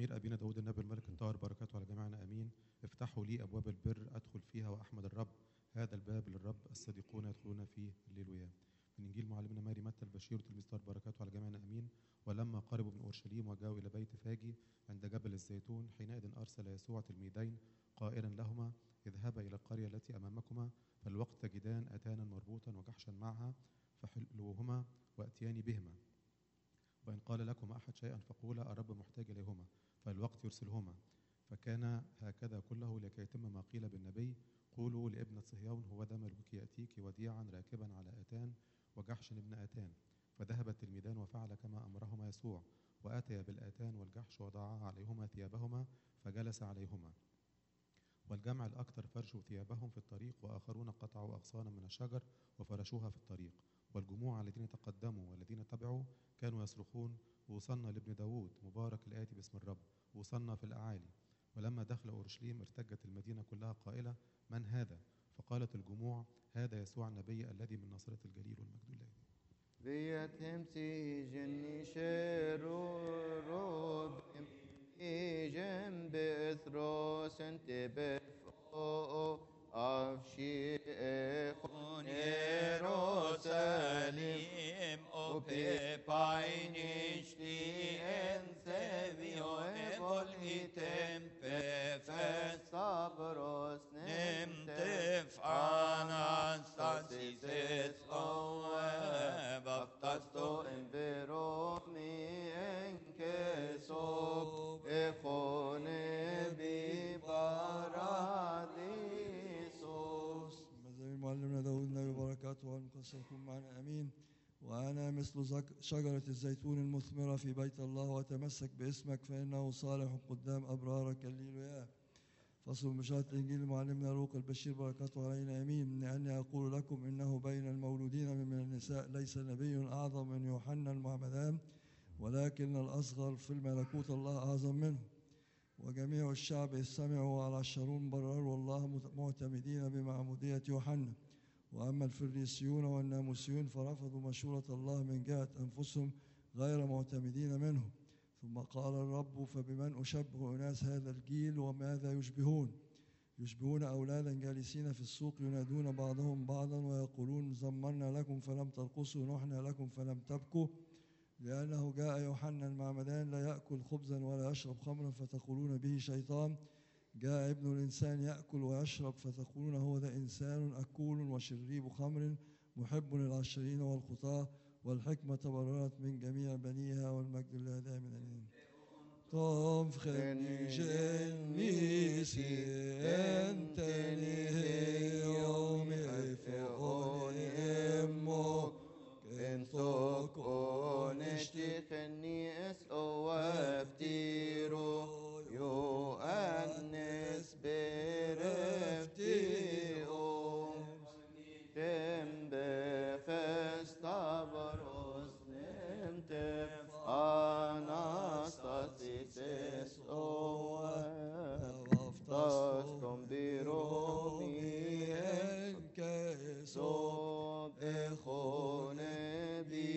مزامير أبينا داود النبي الملك الطاهر بركاته على جميعنا آمين. افتحوا لي أبواب البر أدخل فيها وأحمد الرب، هذا الباب للرب الصديقون يدخلون فيه الليلويا. من إنجيل معلمنا ماري متى البشير وتلميذ طاهر بركاته على جميعنا آمين. ولما قربوا من أورشليم وجاءوا إلى بيت فاجي عند جبل الزيتون، حينئذ أرسل يسوع تلميذين قائلا لهما: اذهبا إلى القرية التي أمامكما، فالوقت تجدان أتانا مربوطا وجحشا معها، فحلوهما وأتياني بهما. وإن قال لكم أحد شيئا فقولا الرب محتاج إليهما، فالوقت يرسلهما. فكان هكذا كله لكي يتم ما قيل بالنبي: قولوا لابنة صهيون هو ذا ملكك يأتيك وديعا راكبا على آتان وجحش ابن آتان. فذهب التلميذان وفعل كما أمرهما يسوع، وأتيا بالآتان والجحش وضعا عليهما ثيابهما فجلس عليهما. والجمع الأكثر فرشوا ثيابهم في الطريق، وآخرون قطعوا أغصانا من الشجر وفرشوها في الطريق. والجموع الذين تقدموا والذين تبعوا كانوا يصرخون: وصلنا لابن داود، مبارك الآتي باسم الرب، وصلنا في الأعالي. ولما دخل أورشليم ارتجت المدينة كلها قائلة: من هذا؟ فقالت الجموع: هذا يسوع النبي الذي من ناصرة الجليل، والمجد لله. بيتهم سيجني شرور جنب إثروس انت بفو أفشي إخون يروساليم وبيباينيشتي انسبيو إبوليتم بفس صبروس نمتف أناستاسيس أوه بفتستو انبرومي انكسوب إخون بباراديسوس. مزامير معلمنا داود النبي بركاته والمقدس يكون معنا آمين. وأنا مثل شجرة الزيتون المثمرة في بيت الله، وأتمسك باسمك فإنه صالح قدام أبرارك الليلويا. فصل بشارة الإنجيل معلمنا لوقا البشير بركاته علينا آمين. لأني أقول لكم إنه بين المولودين من النساء ليس نبي أعظم من يوحنا المعمدان، ولكن الأصغر في الملكوت الله أعظم منه. وجميع الشعب استمعوا على الشرون برروا الله معتمدين بمعمودية يوحنا. وأما الفريسيون والناموسيون فرفضوا مشورة الله من جهة أنفسهم غير معتمدين منه. ثم قال الرب: فبمن أشبه أناس هذا الجيل وماذا يشبهون؟ يشبهون أولادا جالسين في السوق ينادون بعضهم بعضا ويقولون: زمرنا لكم فلم ترقصوا، نحنا لكم فلم تبكوا. لأنه جاء يوحنا المعمدان لا يأكل خبزا ولا يشرب خمرا فتقولون به شيطان. جاء ابن الإنسان يأكل ويشرب فتقولون هو ذا إنسان أكول وشريب خمر محب للعشرين والخطاة. والحكمة تبررت من جميع بنيها، والمجد لله دائما. توم خني جنيسي انتني يومي فيوني امو كنتوك اونشتي خني اس اوفتيرو يو انس برفتي اوم كم بفستابروس نمتف Anastasis Oaftastum biromi enkesob echone bi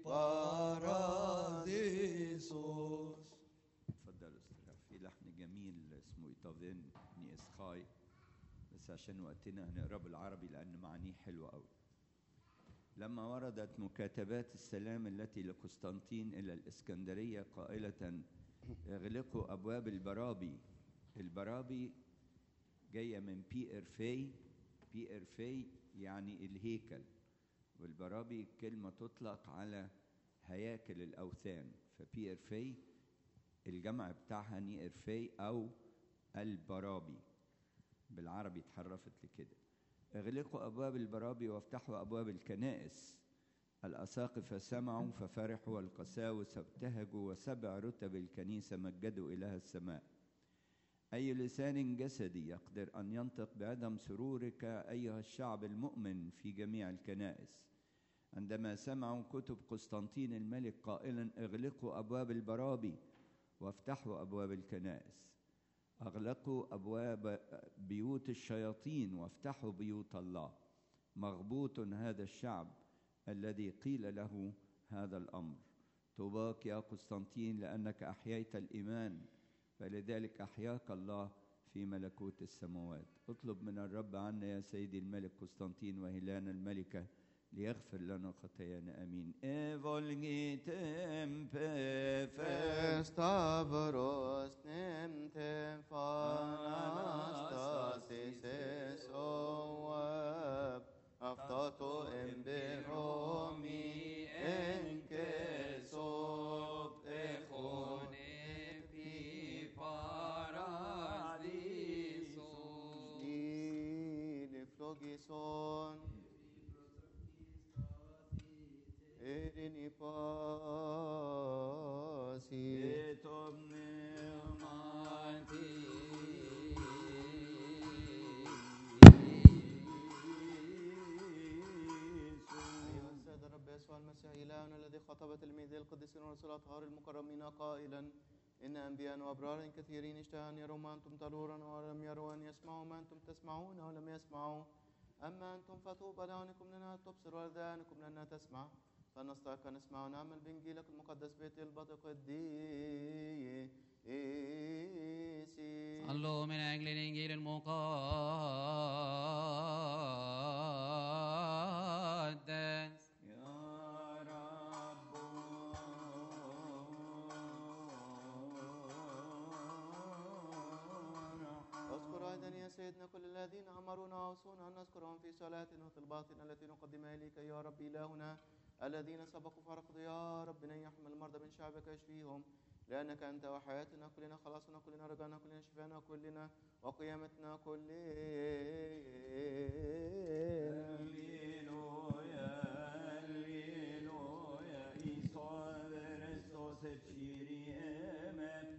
paradisos. تفضلوا استريح. في لحن جميل اسمه إيطافين نيسخاي، بس عشان وقتنا هنقراه بالعربي لأن معانيه حلوة قوي. لما وردت مكاتبات السلام التي لقسطنطين إلى الإسكندرية قائلة: اغلقوا أبواب البرابي. البرابي جاية من بي إرفي. بي إرفي يعني الهيكل، والبرابي كلمة تطلق على هياكل الأوثان. فبي إرفي الجمع بتاعها ني إرفي أو البرابي، بالعربي اتحرفت لكده. اغلقوا أبواب البرابي وافتحوا أبواب الكنائس. الأساقفة سمعوا ففرحوا، والقساوسة ابتهجوا، وسبع رتب الكنيسة مجدوا إله السماء. أي لسان جسدي يقدر أن ينطق بعدم سرورك أيها الشعب المؤمن في جميع الكنائس عندما سمعوا كتب قسطنطين الملك قائلا: اغلقوا أبواب البرابي وافتحوا أبواب الكنائس. أغلقوا أبواب بيوت الشياطين وافتحوا بيوت الله. مغبوط هذا الشعب الذي قيل له هذا الأمر. طوباك يا قسطنطين لأنك أحييت الإيمان فلذلك أحياك الله في ملكوت السماوات. اطلب من الرب عنا يا سيدي الملك قسطنطين وهيلانا الملكة ليغفر لنا خطايانا. آمين. Evolgitem pe Stavros nemtem fanastasis esoab aftato emberomi enkesop echon epi paradisos ni flogison erini pasi et omnium أيها السيد الرب يسوع المسيح إلهنا الذي خاطب تلميذه القديسين والرسل الأطهار المكرمين قائلا إن أنبياء وأبرار كثيرين اشتهوا أن يروا ما أنتم ترون ولم يروا، أن يسمعوا ما أنتم تسمعون ولم يسمعوا. أما أنتم فطوبى لعيونكم لأنها تبصر وأذانكم لأنها تسمع، فنستحق أن نسمع ونعمل بإنجيلك المقدس بيت البطق القديس. صلوا من أجل الإنجيل المقدس. يا رب اذكر أيضا يا سيدنا كل الذين أمرونا وأوصونا أن نذكرهم في صلاتنا وطلباتنا التي نقدمها إليك يا رب إلهنا، الذين سبقوا فرقدوا يا رب أن يحمل المرضى من شعبك يشفيهم، لأنك أنت وحياتنا كلنا، خلاصنا كلنا، رجعنا كلنا، شفانا كلنا، وقيامتنا كلنا. Alleluia, alleluia, Isoveres epsiriem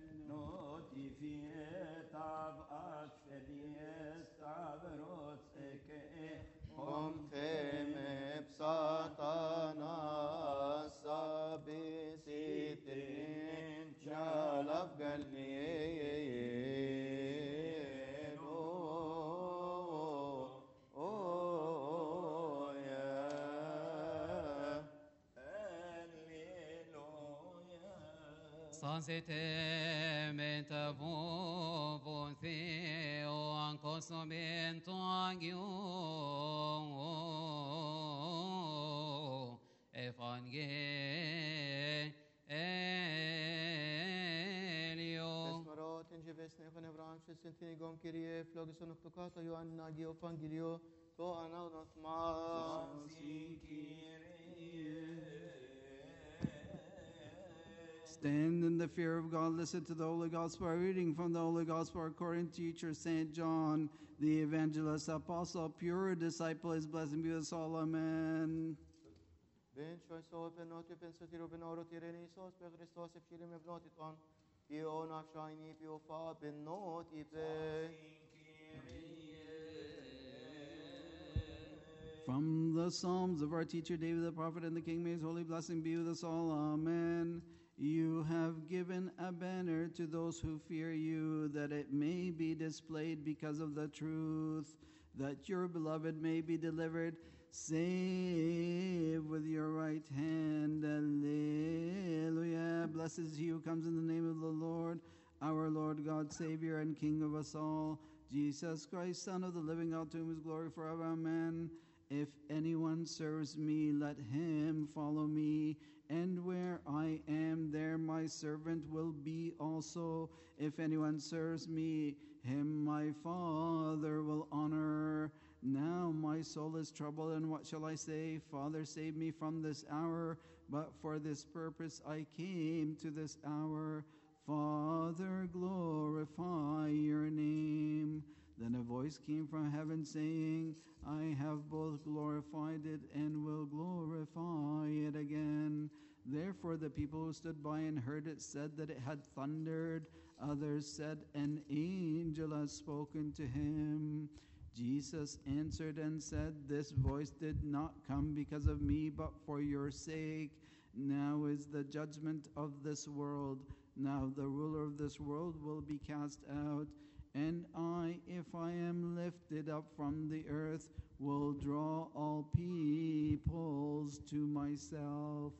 notifiet ab asfelies stavros eke Om teme psatanas sabisitin shalaf gallieno. Oh, yeah. Alleluia. Sansete metavon theo ancoso bento agio evangelio. Esmerot in jevesne van Abraham sentini gom kirie flogison octocata Ioanna Geofangilio to anaunot mas. Stand in the fear of God. Listen to the Holy Gospel reading from the Holy Gospel according to teacher Saint John, the evangelist, apostle, pure disciple. His blessing be with us all. Amen. Ben choiso ben noti ben sotiro ben oro tireni sos per Christos efchirim evnotiton. Io nafshaini pio fa ben noti pe. From the Psalms of our teacher David the prophet and the King, may his holy blessing be with us all. Amen. You have given a banner to those who fear you, that it may be displayed because of the truth, that your beloved may be delivered. Save with your right hand. Alleluia. Blessed is he who comes in the name of the Lord, our Lord God, Savior and King of us all, Jesus Christ, Son of the living God, to whom is glory forever. Amen. If anyone serves me, let him follow me, and where I am, there my servant will be also. If anyone serves me, him my Father will honor. Now my soul is troubled, and what shall I say? Father, save me from this hour. But for this purpose I came to this hour. Father, glorify your name. Then a voice came from heaven saying, I have both glorified it and will glorify it again. Therefore the people who stood by and heard it said that it had thundered. Others said, an angel has spoken to him. Jesus answered and said, this voice did not come because of me, but for your sake. Now is the judgment of this world. Now the ruler of this world will be cast out. And I, if I am lifted up from the earth, will draw all peoples to myself.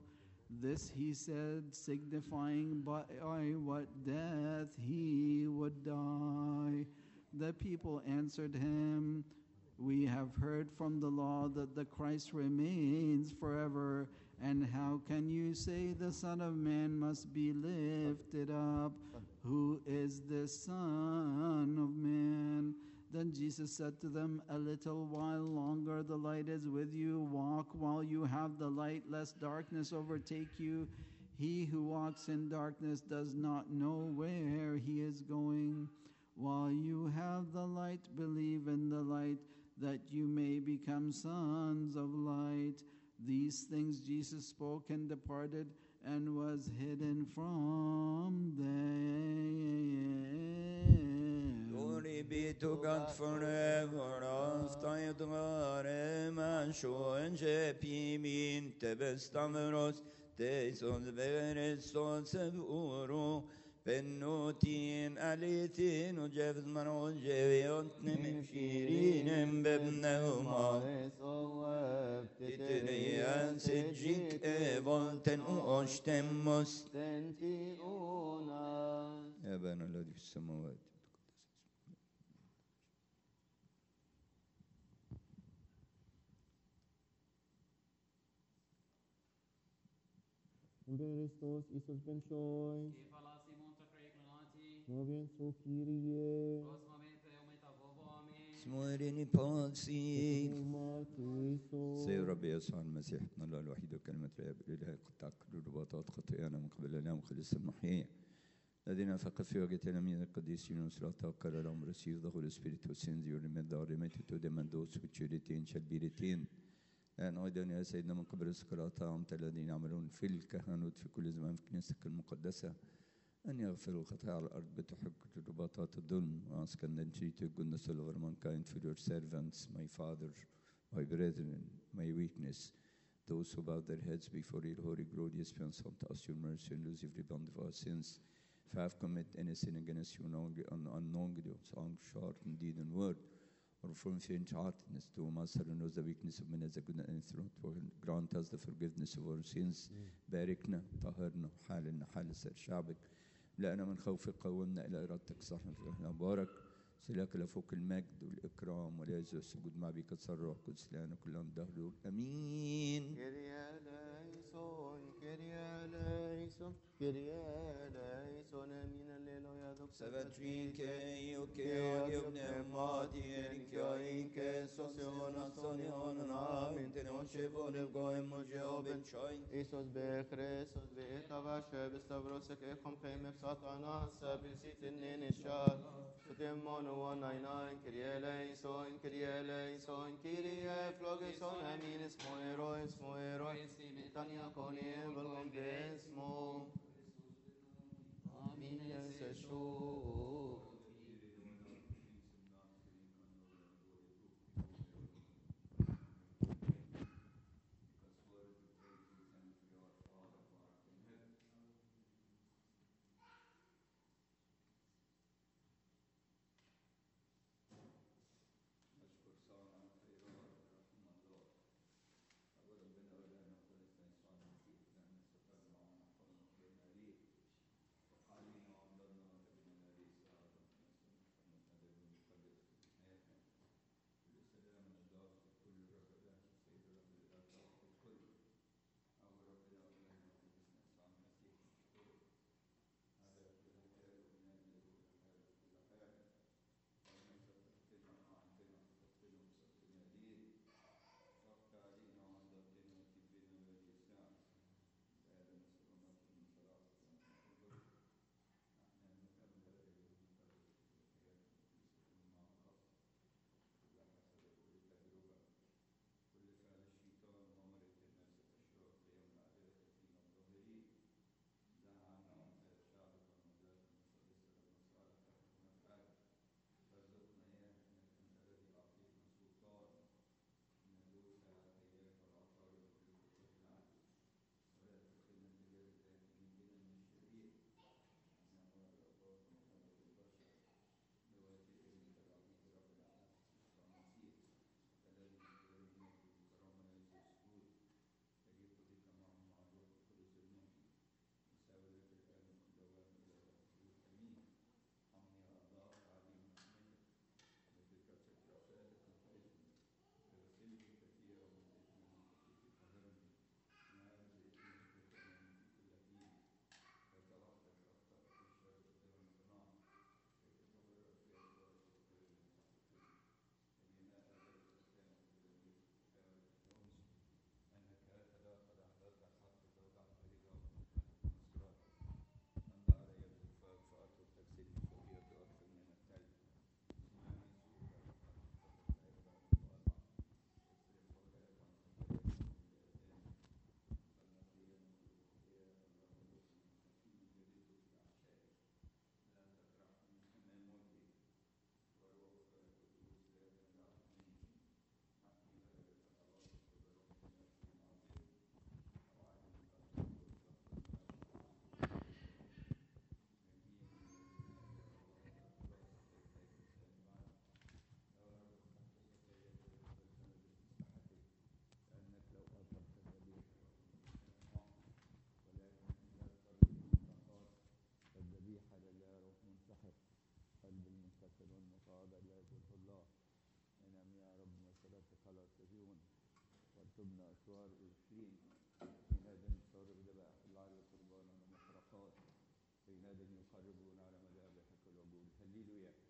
This he said, signifying by what death he would die. The people answered him, "We have heard from the law that the Christ remains forever, and how can you say the Son of Man must be lifted up? Who is this Son of Man?" Then Jesus said to them, "A little while longer the light is with you. Walk while you have the light, lest darkness overtake you. He who walks in darkness does not know where he is going. While you have the light, believe in the light, that you may become sons of light." These things Jesus spoke and departed and was hidden from them. Glory be to God forever. Aftayet garem asho enje pimin tebestavros teson vereston sevuro pennotin alitin ujevz manon jeviot nemshirin bebneuma titniyan sejik evolten uoshtemmus يا أبانا الذي في السماوات. Christos Isus ben Shoy, Novien so Kyrie, اسموريني بانسي Martyriso, سيد ربي يسوع المسيح ابن الله الوحيد وكلمة الآب الإله قد تعكر رباطات خطايانا من قبل الآن وخلص المحيي الذين فقط في وجه تلاميذ القديسين وسلاطة وكرر لهم receive the Holy Spirit who sends you remit the remitted to them and those which you retain shall be retained. لأن أيضا يا سيدنا من قبل السكراطة أمت الذين يعملون في الكهنوت في كل زمان في كنيستك المقدسة أن يغفروا الخطايا على الأرض بتحق رباطات الظلم. Ask and entreat your goodness all over mankind for your servants, my Father, my brethren, my weakness, those who bow their heads before your holy glorious presence, to us your mercy and lose every bond of our sins. If I have committed any sin against you unknowingly, unknowingly, song, short, in deed, and word, or from faint heartedness, to Master and knows the weakness of men as a good and throne, grant us the forgiveness of our sins. باركنا طهرنا حالنا حال سائر شعبك. لأنا من خوفك قومنا إلى إرادتك صحنا في أهلنا بارك سلاك لفوق المجد والإكرام والعز والسجود مع بك تصرع قدس لنا كلنا الدهر أمين. Kyrie eleison, Kyrie eleison, Kyrie eleison, Amin Alleluia, doxa Sabatrinke ioke oniobne mati enke sosiona sonion amin tenoshe vone goem moje oben choin. Isus be Christus be etavashe be stavrosek echom cheim efsatana sabisit in nishal. Sutemon one nine nine, Kyrie eleison, Kyrie eleison, Kyrie flogeson, Amin esmo ero esmo ero. Tania konie volgon besmo. Amin esesho. المنتظرون مقاعد الآب والله. انعم يا رب مسألة خلاص صهيون وارتبنا أسوار أورشليم في ناد صارب ذبائح العار قربانا ومحرقات في ناد يقربون على مذابحك الوجود. هللويا.